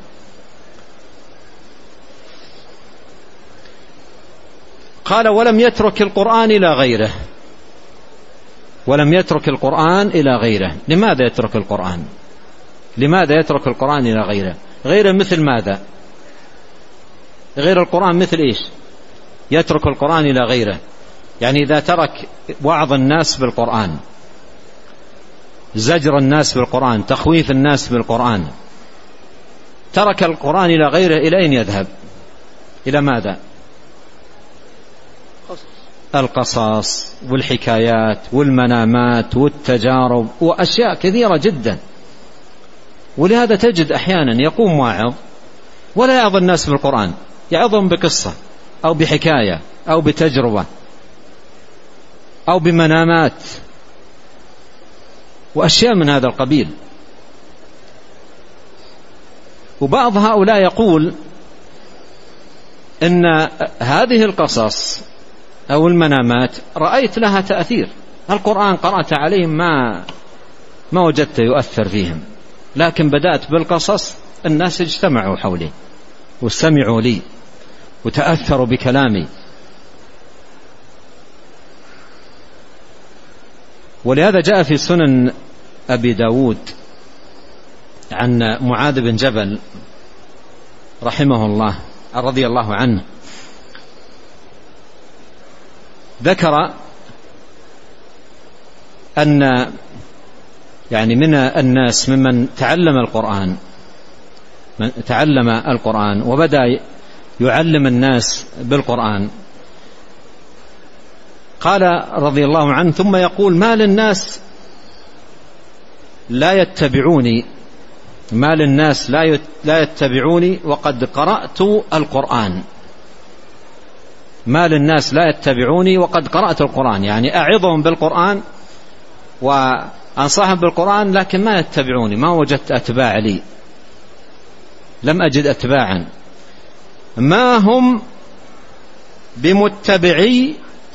قال ولم يترك القرآن إلى غيره، ولم يترك القرآن إلى غيره. لماذا يترك القرآن؟ لماذا يترك القرآن إلى غيره؟ غيره مثل ماذا؟ غير القرآن مثل إيش؟ يترك القرآن إلى غيره، يعني إذا ترك وعظ الناس بالقرآن، زجر الناس بالقرآن، تخويف الناس بالقرآن، ترك القرآن إلى غيره، إلى أين يذهب؟ إلى ماذا؟ القصص والحكايات والمنامات والتجارب وأشياء كثيرة جدا. ولهذا تجد أحيانا يقوم واعظ ولا يعظ الناس بالقرآن، يعظهم بقصة أو بحكاية أو بتجربة أو بمنامات وأشياء من هذا القبيل. وبعض هؤلاء يقول إن هذه القصص أو المنامات رأيت لها تأثير، القرآن قرأت عليهم ما وجدت يؤثر فيهم، لكن بدأت بالقصص الناس اجتمعوا حولي واستمعوا لي وتأثروا بكلامي. ولهذا جاء في سنن أبي داود عن معاذ بن جبل رحمه الله رضي الله عنه، ذكر أن يعني من الناس ممن تعلم القرآن وبدأ يعلم الناس بالقرآن. قال رضي الله عنه ثم يقول ما للناس لا يتبعوني، ما للناس لا يتبعوني وقد قرأت القرآن، ما للناس لا يتبعوني وقد قرأت القرآن، يعني أعظهم بالقرآن وأنصحهم بالقرآن لكن ما يتبعوني، ما وجدت أتباع لي، لم أجد أتباعا، ما هم بمتبعي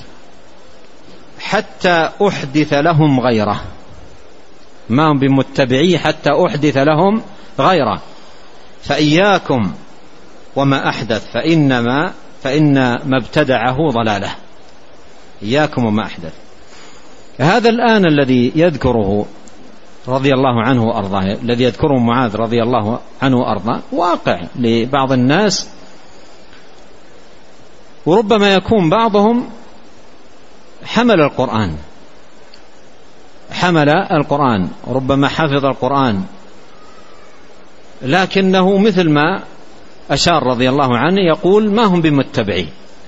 حتى أحدث لهم غيره، ما هم بمتبعي حتى أحدث لهم غيره، فإياكم وما أحدث فإن ما ابتدعه ضلاله، إياكم وما أحدث. هذا الآن الذي يذكره رضي الله عنه وأرضاه، الذي يذكره معاذ رضي الله عنه وأرضاه، واقع لبعض الناس، وربما يكون بعضهم حمل القرآن ربما حفظ القرآن، لكنه مثل ما أشار رضي الله عنه يقول ما هم بمتبعي،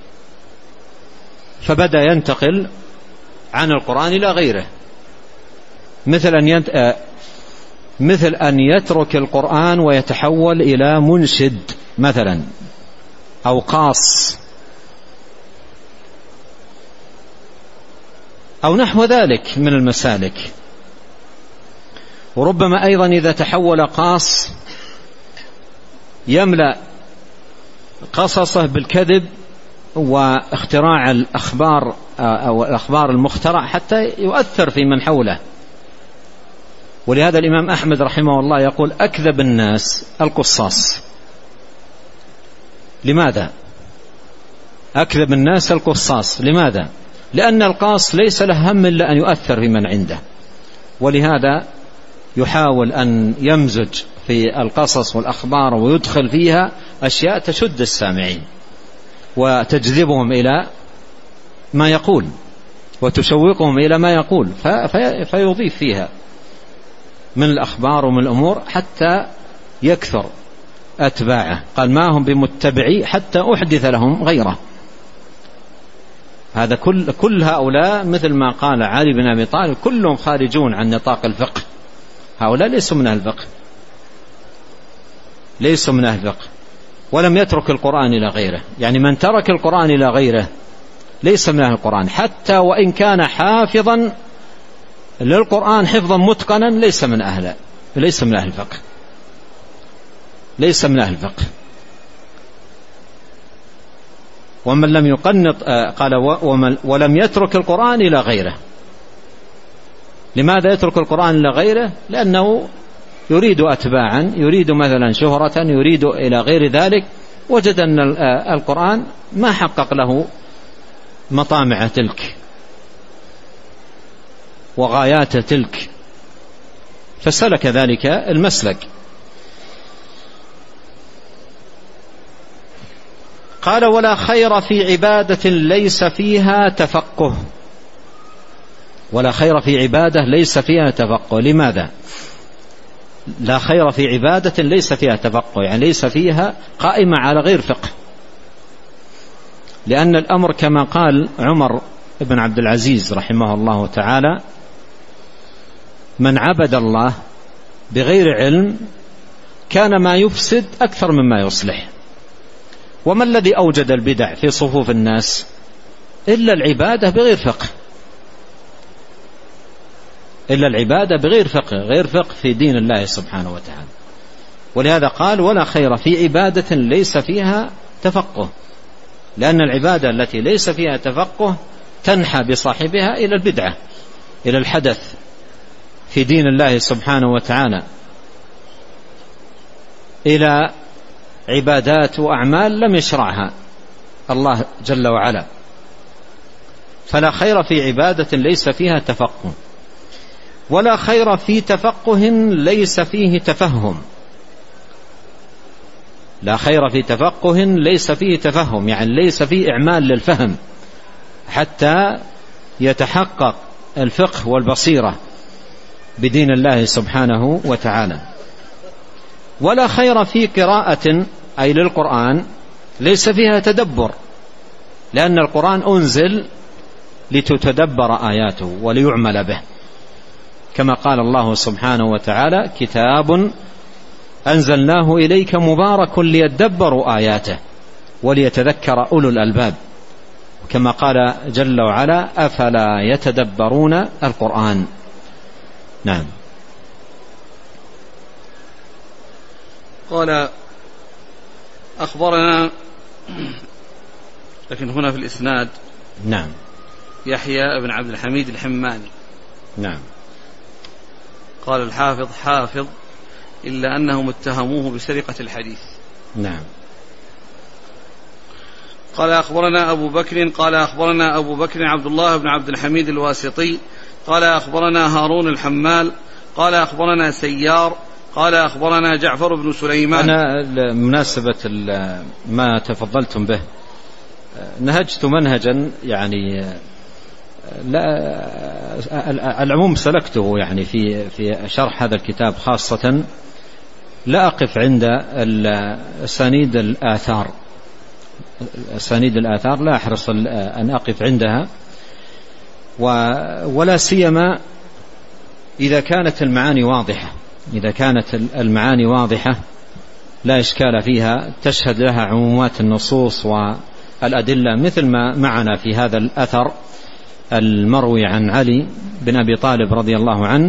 فبدأ ينتقل عن القرآن إلى غيره، مثل أن يترك القرآن ويتحول إلى منشد مثلا أو قاص أو نحو ذلك من المسالك. وربما أيضا إذا تحول قاص يملأ قصصه بالكذب واختراع الأخبار أو الأخبار المخترع حتى يؤثر في من حوله. ولهذا الإمام أحمد رحمه الله يقول أكذب الناس القصاص. لماذا؟ أكذب الناس القصاص. لماذا؟ لأن القاص ليس له هم إلا أن يؤثر في من عنده، ولهذا يحاول أن يمزج في القصص والأخبار ويدخل فيها أشياء تشد السامعين وتجذبهم إلى ما يقول وتشوقهم إلى ما يقول، فيضيف فيها من الأخبار ومن الأمور حتى يكثر أتباعه. قال ما هم بمتبعي حتى أحدث لهم غيره. هذا كل هؤلاء مثل ما قال علي بن أبي طالب كلهم خارجون عن نطاق الفقه، هؤلاء ليسوا من أهل الفقه، ليسوا من أهل الفقه. ولم يترك القرآن إلى غيره. يعني من ترك القرآن إلى غيره ليس من أهل القرآن، حتى وإن كان حافظا للقرآن حفظا متقنا ليس من أهل الفقه، ليس من أهل الفقه. ومن لم يقنط قال ولم يترك القرآن إلى غيره. لماذا يترك القرآن إلى غيره؟ لأنه يريد أتباعا، يريد مثلا شهرة، يريد إلى غير ذلك، وجد أن القرآن ما حقق له مطامع تلك وغايات تلك، فسلك ذلك المسلك. قال ولا خير في عبادة ليس فيها تفقه. ولا خير في عبادة ليس فيها تفقه. لماذا؟ لا خير في عبادة ليس فيها تفقه، يعني ليس فيها قائمة على غير فقه. لأن الأمر كما قال عمر بن عبد العزيز رحمه الله تعالى: من عبد الله بغير علم كان ما يفسد أكثر مما يصلح. وما الذي أوجد البدع في صفوف الناس إلا العبادة بغير فقه، إلا العبادة بغير فقه، غير فقه في دين الله سبحانه وتعالى. ولهذا قال ولا خير في عبادة ليس فيها تفقه، لأن العبادة التي ليس فيها تفقه تنحى بصاحبها إلى البدعة، إلى الحدث في دين الله سبحانه وتعالى، إلى عبادات وأعمال لم يشرعها الله جل وعلا. فلا خير في عبادة ليس فيها تفقه، ولا خير في تفقه ليس فيه تفهم. لا خير في تفقه ليس فيه تفهم، يعني ليس فيه إعمال للفهم حتى يتحقق الفقه والبصيرة بدين الله سبحانه وتعالى. ولا خير في قراءة أي للقرآن ليس فيها تدبر، لأن القرآن أنزل لتتدبر آياته وليعمل به، كما قال الله سبحانه وتعالى: كتاب أنزلناه إليك مبارك ليدبروا آياته وليتذكر أولو الألباب، كما قال جل وعلا: أفلا يتدبرون القرآن. نعم. قال أخبرنا، لكن هنا في الإسناد نعم يحيى بن عبد الحميد الحماني. نعم. قال الحافظ حافظ إلا أنهم اتهموه بسرقة الحديث. نعم. قال أخبرنا أبو بكر قال أخبرنا أبو بكر عبد الله بن عبد الحميد الواسطي قال أخبرنا هارون الحمال قال أخبرنا سيار قال أخبرنا جعفر بن سليمان. أنا مناسبة ما تفضلتم به نهجت منهجا، يعني لا العموم سلكته يعني في شرح هذا الكتاب خاصة، لا أقف عند أسانيد الآثار. أسانيد الآثار لا أحرص أن أقف عندها، ولا سيما إذا كانت المعاني واضحة. إذا كانت المعاني واضحة لا إشكال فيها، تشهد لها عمومات النصوص والأدلة، مثل ما معنا في هذا الأثر المروي عن علي بن أبي طالب رضي الله عنه.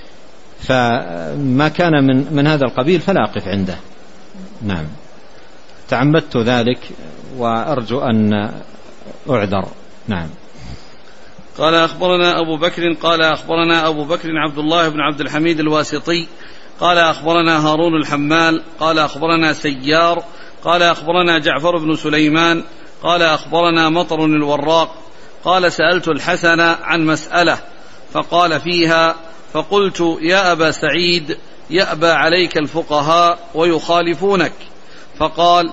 فما كان من هذا القبيل فلا أقف عنده. نعم، تعمدت ذلك وأرجو أن أعذر. نعم. قال أخبرنا أبو بكر قال أخبرنا أبو بكر عبد الله بن عبد الحميد الواسطي قال أخبرنا هارون الحمال قال أخبرنا سيار قال أخبرنا جعفر بن سليمان قال أخبرنا مطر الوراق قال سألت الحسن عن مسألة فقال فيها، فقلت: يا أبا سعيد، يأبى عليك الفقهاء ويخالفونك. فقال: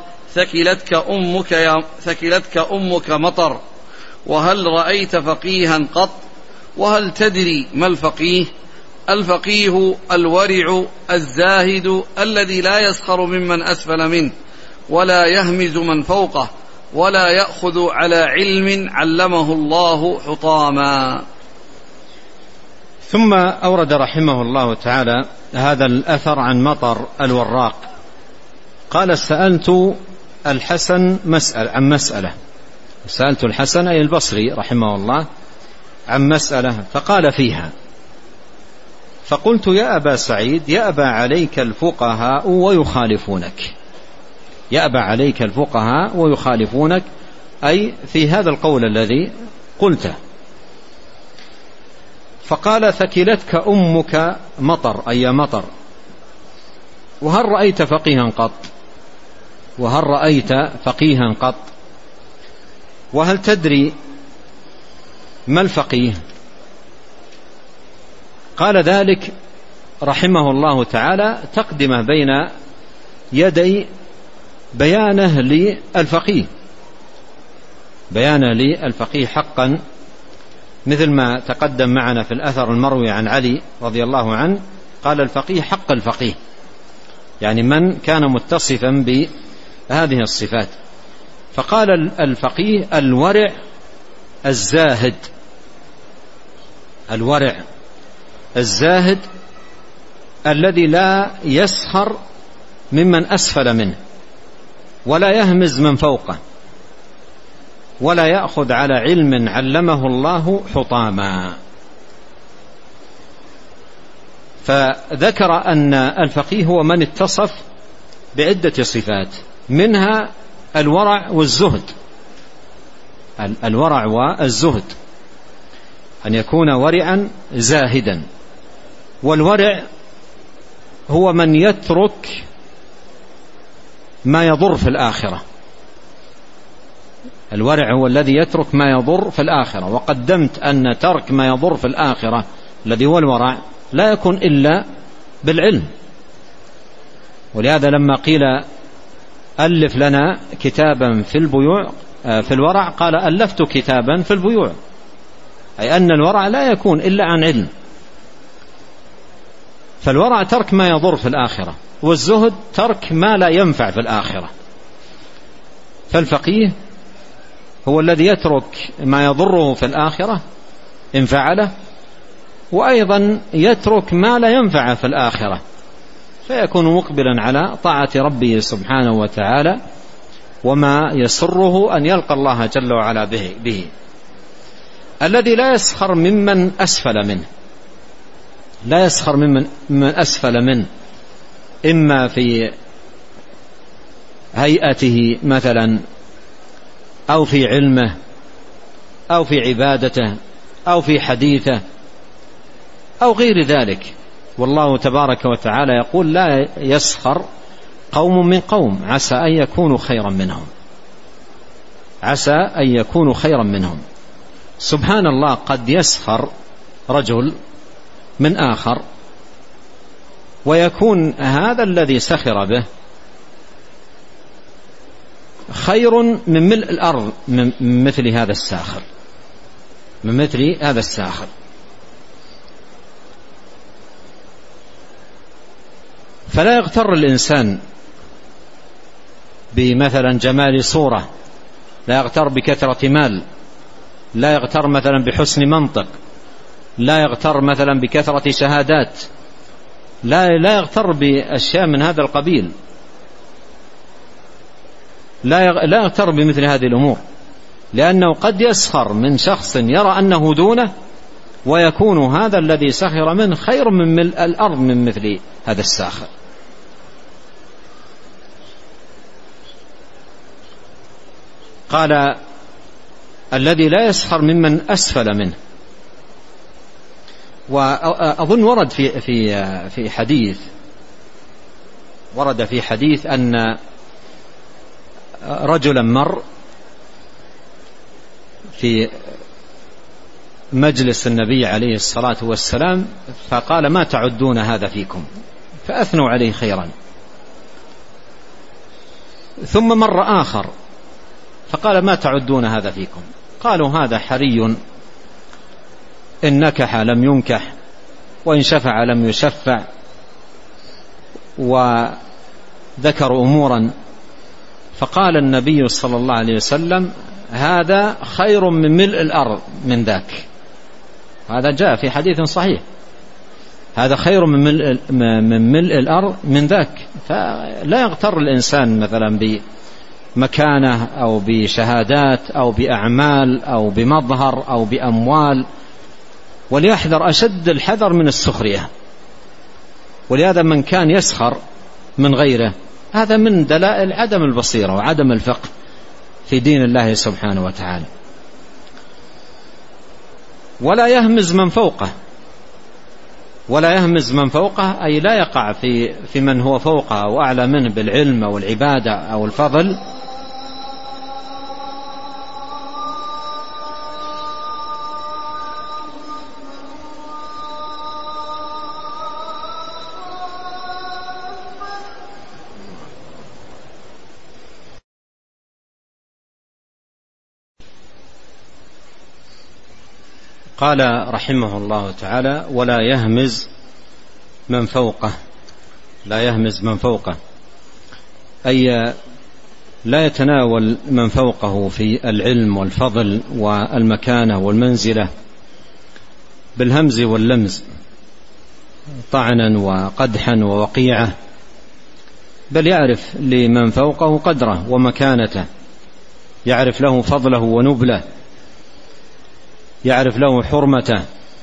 ثكلتك أمك مطر، وهل رأيت فقيها قط؟ وهل تدري ما الفقيه؟ الفقيه الورع الزاهد الذي لا يسخر ممن أسفل منه ولا يهمز من فوقه ولا يأخذ على علم علمه الله حطاما. ثم أورد رحمه الله تعالى هذا الأثر عن مطر الوراق قال: سألت الحسن عن مسألة، سألت الحسن أي البصري رحمه الله عن مسألة فقال فيها، فقلت يا أبا سعيد يأبى عليك الفقهاء ويخالفونك، يأبى عليك الفقهاء ويخالفونك أي في هذا القول الذي قلته. فقال ثكلتك أمك مطر أي مطر، وهل رأيت فقيها قط؟ وهل رأيت فقيها قط؟ وهل تدري ما الفقيه؟ قال ذلك رحمه الله تعالى تقدمه بين يدي بيانه للفقيه، بيانه للفقيه حقا، مثل ما تقدم معنا في الأثر المروي عن علي رضي الله عنه، قال الفقيه حق الفقيه، يعني من كان متصفا بهذه الصفات. فقال الفقيه الورع الزاهد، الورع الزاهد الذي لا يسخر ممن أسفل منه، ولا يهمز من فوقه، ولا يأخذ على علم علمه الله حطاما. فذكر أن الفقيه هو من اتصف بعدة صفات، منها الورع والزهد، الورع والزهد، أن يكون ورعا زاهدا. والورع هو من يترك ما يضر في الآخرة، الورع هو الذي يترك ما يضر في الآخرة. وقدمت أن ترك ما يضر في الآخرة الذي هو الورع لا يكون إلا بالعلم. ولهذا لما قيل ألف لنا كتابا في البيوع في الورع، قال ألفت كتابا في البيوع، أي أن الورع لا يكون إلا عن علم. فالورع ترك ما يضر في الآخرة، والزهد ترك ما لا ينفع في الآخرة. فالفقيه هو الذي يترك ما يضره في الآخرة إن فعله، وأيضا يترك ما لا ينفع في الآخرة، فيكون مقبلا على طاعة ربه سبحانه وتعالى وما يسره أن يلقى الله جل وعلا به. الذي لا يسخر ممن أسفل منه، لا يسخر ممن أسفل منه، إما في هيئته مثلا، أو في علمه، أو في عبادته، أو في حديثه، أو غير ذلك. والله تبارك وتعالى يقول لا يسخر قوم من قوم عسى أن يكونوا خيرا منهم، عسى أن يكونوا خيرا منهم. سبحان الله، قد يسخر رجل من آخر ويكون هذا الذي سخر به خير من ملء الأرض من مثل هذا الساخر، من مثل هذا الساخر. فلا يغتر الإنسان بمثلا جمال صورة، لا يغتر بكثرة مال، لا يغتر مثلا بحسن منطق، لا يغتر مثلا بكثرة شهادات، لا يغتر بأشياء من هذا القبيل، لا يغتر بمثل هذه الأمور، لأنه قد يسخر من شخص يرى أنه دونه، ويكون هذا الذي سخر منه خير من ملء الأرض من مثل هذا الساخر. قال الذي لا يسخر ممن أسفل منه. وأظن ورد في حديث، ورد في حديث أن رجلا مر في مجلس النبي عليه الصلاة والسلام فقال ما تعدون هذا فيكم، فأثنوا عليه خيرا. ثم مر آخر فقال ما تعدون هذا فيكم، قالوا هذا حري، إن نكح لم ينكح، وإن شفع لم يشفع، وذكروا أمورا. فقال النبي صلى الله عليه وسلم هذا خير من ملء الأرض من ذاك. هذا جاء في حديث صحيح، هذا خير من ملء الأرض من ذاك. فلا يغتر الإنسان مثلا بمكانة أو بشهادات أو بأعمال أو بمظهر أو بأموال، وليحذر أشد الحذر من السخرية. ولهذا من كان يسخر من غيره هذا من دلائل عدم البصيرة وعدم الفقه في دين الله سبحانه وتعالى. ولا يهمز من فوقه، ولا يهمز من فوقه أي لا يقع في من هو فوقه أو أعلى منه بالعلم أو العبادة أو الفضل. قال رحمه الله تعالى: ولا يهمز من فوقه. لا يهمز من فوقه أي لا يتناول من فوقه في العلم والفضل والمكانة والمنزلة بالهمز واللمز طعنا وقدحا ووقيعة، بل يعرف لمن فوقه قدره ومكانته، يعرف له فضله ونبله، يعرف له حرمته،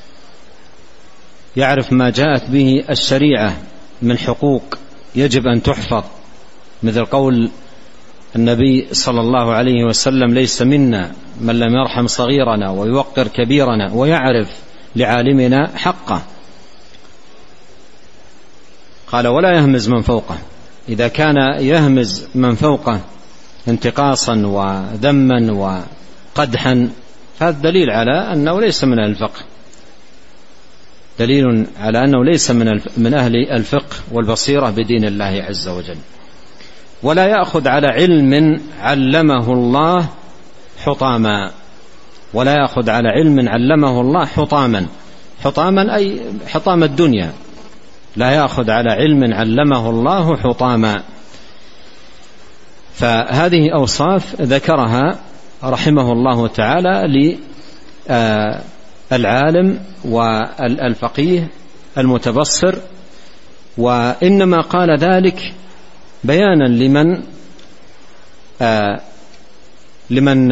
يعرف ما جاءت به الشريعة من حقوق يجب أن تحفظ، مثل قول النبي صلى الله عليه وسلم: ليس منا من لم يرحم صغيرنا ويوقر كبيرنا ويعرف لعالمنا حقه. قال: ولا يهمز من فوقه. إذا كان يهمز من فوقه انتقاصا وذما وقدحا فهذا دليل على أنه ليس من الفقه، دليل على أنه ليس من أهل الفقه والبصيرة بدين الله عز وجل. ولا يأخذ على علم علمه الله حطاما. ولا يأخذ على علم علمه الله حطاما. حطاما أي حطام الدنيا. لا يأخذ على علم علمه الله حطاما. فهذه أوصاف ذكرها رحمه الله تعالى للعالم والفقيه المتبصر، وإنما قال ذلك بيانا لمن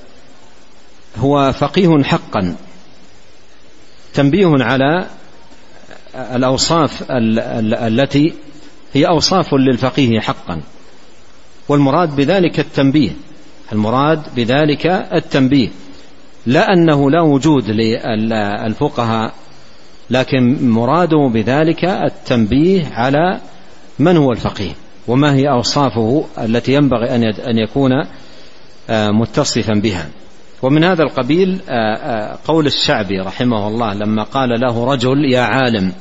هو فقيه حقا، تنبيه على الأوصاف التي هي أوصاف للفقيه حقا. والمراد بذلك التنبيه، المراد بذلك التنبيه، لا أنه لا وجود للفقهاء، لكن مراده بذلك التنبيه على من هو الفقيه وما هي أوصافه التي ينبغي أن يكون متصفا بها. ومن هذا القبيل قول الشعبي رحمه الله لما قال له رجل: يا عالم.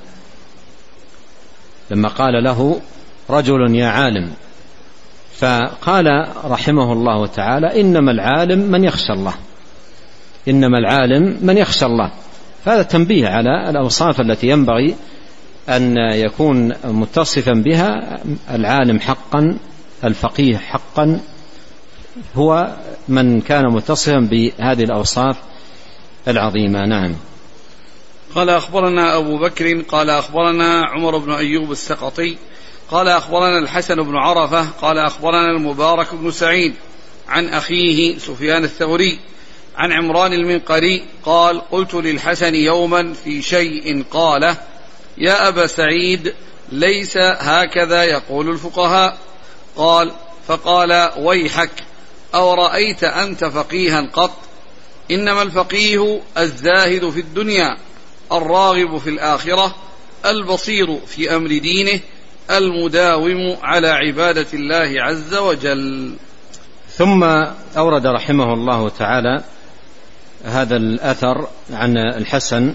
لما قال له رجل: يا عالم، فقال رحمه الله تعالى: إنما العالم من يخشى الله. إنما العالم من يخشى الله. فهذا تنبيه على الأوصاف التي ينبغي أن يكون متصفا بها العالم حقا، الفقيه حقا، هو من كان متصفا بهذه الأوصاف العظيمة. نعم. قال: أخبرنا أبو بكر قال أخبرنا عمر بن أيوب السقطي قال أخبرنا الحسن بن عرفة قال أخبرنا المبارك بن سعيد عن أخيه سفيان الثوري عن عمران المنقري قال: قلت للحسن يوما في شيء قاله: يا أبا سعيد، ليس هكذا يقول الفقهاء. قال: فقال: ويحك، أو رأيت أنت فقيها قط؟ إنما الفقيه الزاهد في الدنيا، الراغب في الآخرة، البصير في أمر دينه، المداوم على عبادة الله عز وجل. ثم أورد رحمه الله تعالى هذا الأثر عن الحسن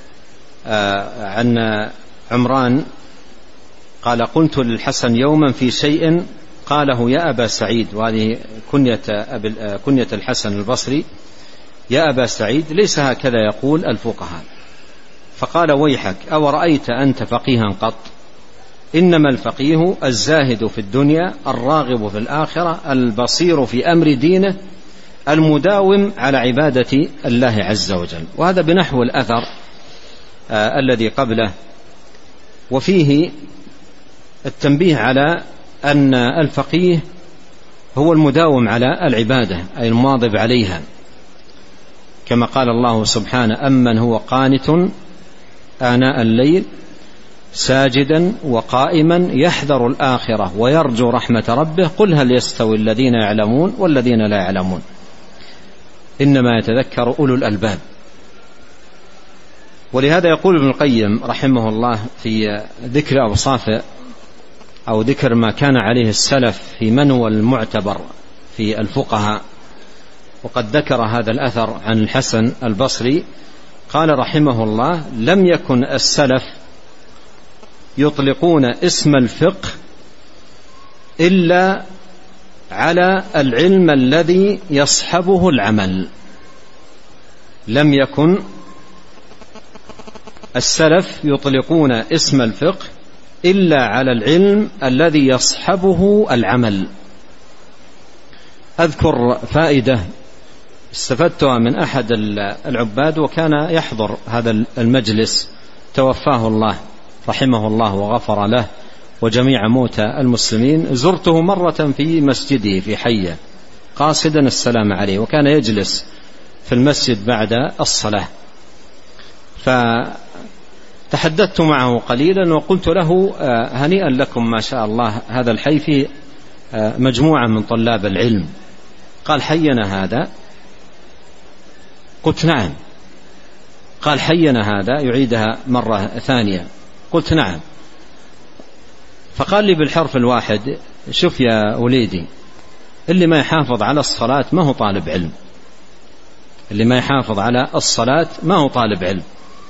عن عمران قال: قلت للحسن يوما في شيء قاله: يا أبا سعيد. وهذه كنية الحسن البصري: يا أبا سعيد، ليس هكذا يقول الفقهاء. فقال: ويحك، أو رأيت أنت فقيها قط؟ إنما الفقيه الزاهد في الدنيا، الراغب في الآخرة، البصير في أمر دينه، المداوم على عبادة الله عز وجل. وهذا بنحو الأثر الذي قبله، وفيه التنبيه على أن الفقيه هو المداوم على العبادة، أي المواظب عليها، كما قال الله سبحانه: أمن هو قانت آناء الليل ساجدا وقائما يحذر الآخرة ويرجو رحمة ربه قل هل يستوي الذين يعلمون والذين لا يعلمون إنما يتذكر أولو الألباب. ولهذا يقول ابن القيم رحمه الله في ذكر أوصاف أو ذكر ما كان عليه السلف في من هو المعتبر في الفقهاء، وقد ذكر هذا الأثر عن الحسن البصري قال رحمه الله: لم يكن السلف يطلقون اسم الفقه إلا على العلم الذي يصحبه العمل. لم يكن السلف يطلقون اسم الفقه إلا على العلم الذي يصحبه العمل. أذكر فائدة استفدتها من أحد العباد وكان يحضر هذا المجلس، توفاه الله رحمه الله وغفر له وجميع موتى المسلمين. زرته مرة في مسجده في حية قاصدا السلام عليه، وكان يجلس في المسجد بعد الصلاة، فتحدثت معه قليلا وقلت له: هنيئا لكم ما شاء الله، هذا الحي فيه مجموعة من طلاب العلم. قال: حينا هذا؟ قلت: نعم. قال: حينا هذا؟ يعيدها مرة ثانية. قلت: نعم. فقال لي بالحرف الواحد: شوف يا وليدي، اللي ما يحافظ على الصلاة ما هو طالب علم، اللي ما يحافظ على الصلاة ما هو طالب علم.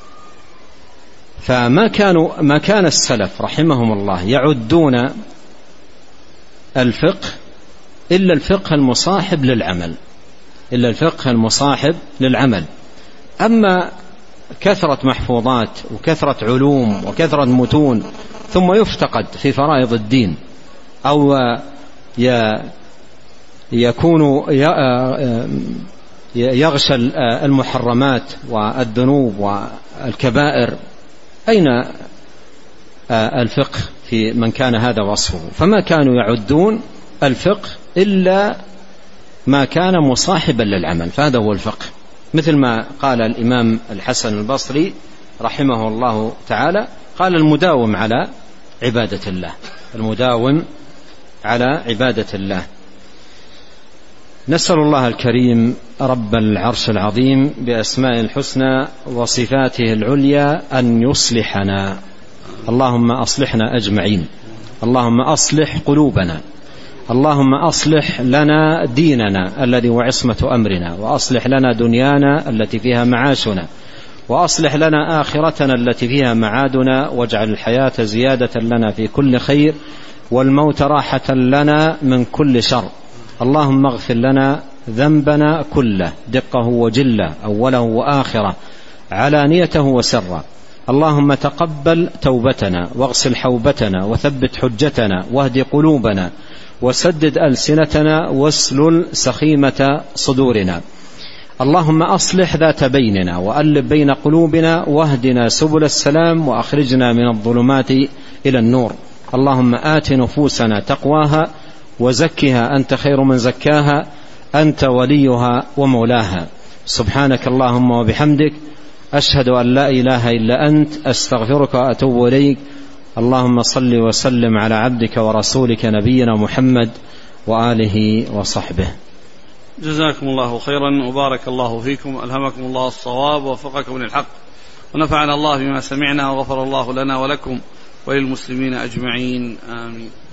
ما كان السلف رحمهم الله يعدون الفقه إلا الفقه المصاحب للعمل، إلا الفقه المصاحب للعمل. أما كثرة محفوظات وكثرة علوم وكثرة متون ثم يفتقد في فرائض الدين، أو يكون يغشى المحرمات والذنوب والكبائر، أين الفقه في من كان هذا وصفه؟ فما كانوا يعدون الفقه إلا ما كان مصاحبا للعمل، فهذا هو الفقه. مثل ما قال الإمام الحسن البصري رحمه الله تعالى، قال: المداوم على عبادة الله، المداوم على عبادة الله. نسأل الله الكريم رب العرش العظيم بأسماء الحسنى وصفاته العليا أن يصلحنا. اللهم أصلحنا أجمعين، اللهم أصلح قلوبنا، اللهم أصلح لنا ديننا الذي هو عصمة أمرنا، وأصلح لنا دنيانا التي فيها معاشنا، وأصلح لنا آخرتنا التي فيها معادنا، واجعل الحياة زيادة لنا في كل خير والموت راحة لنا من كل شر. اللهم اغفر لنا ذنبنا كله دقه وجله، أوله وآخره، علانيته وسره. اللهم تقبل توبتنا واغسل حوبتنا وثبت حجتنا واهد قلوبنا وسدد ألسنتنا واسلل سخيمة صدورنا. اللهم أصلح ذات بيننا وألب بين قلوبنا واهدنا سبل السلام وأخرجنا من الظلمات إلى النور. اللهم آت نفوسنا تقواها وزكها أنت خير من زكاها، أنت وليها ومولاها. سبحانك اللهم وبحمدك، أشهد أن لا إله إلا أنت، أستغفرك وأتوب إليك. اللهم صل وسلم على عبدك ورسولك نبينا محمد وآله وصحبه. جزاكم الله خيرا وبارك الله فيكم، ألهمكم الله الصواب ووفقكم للحق، ونفعنا الله بما سمعنا، وغفر الله لنا ولكم وللمسلمين أجمعين، آمين.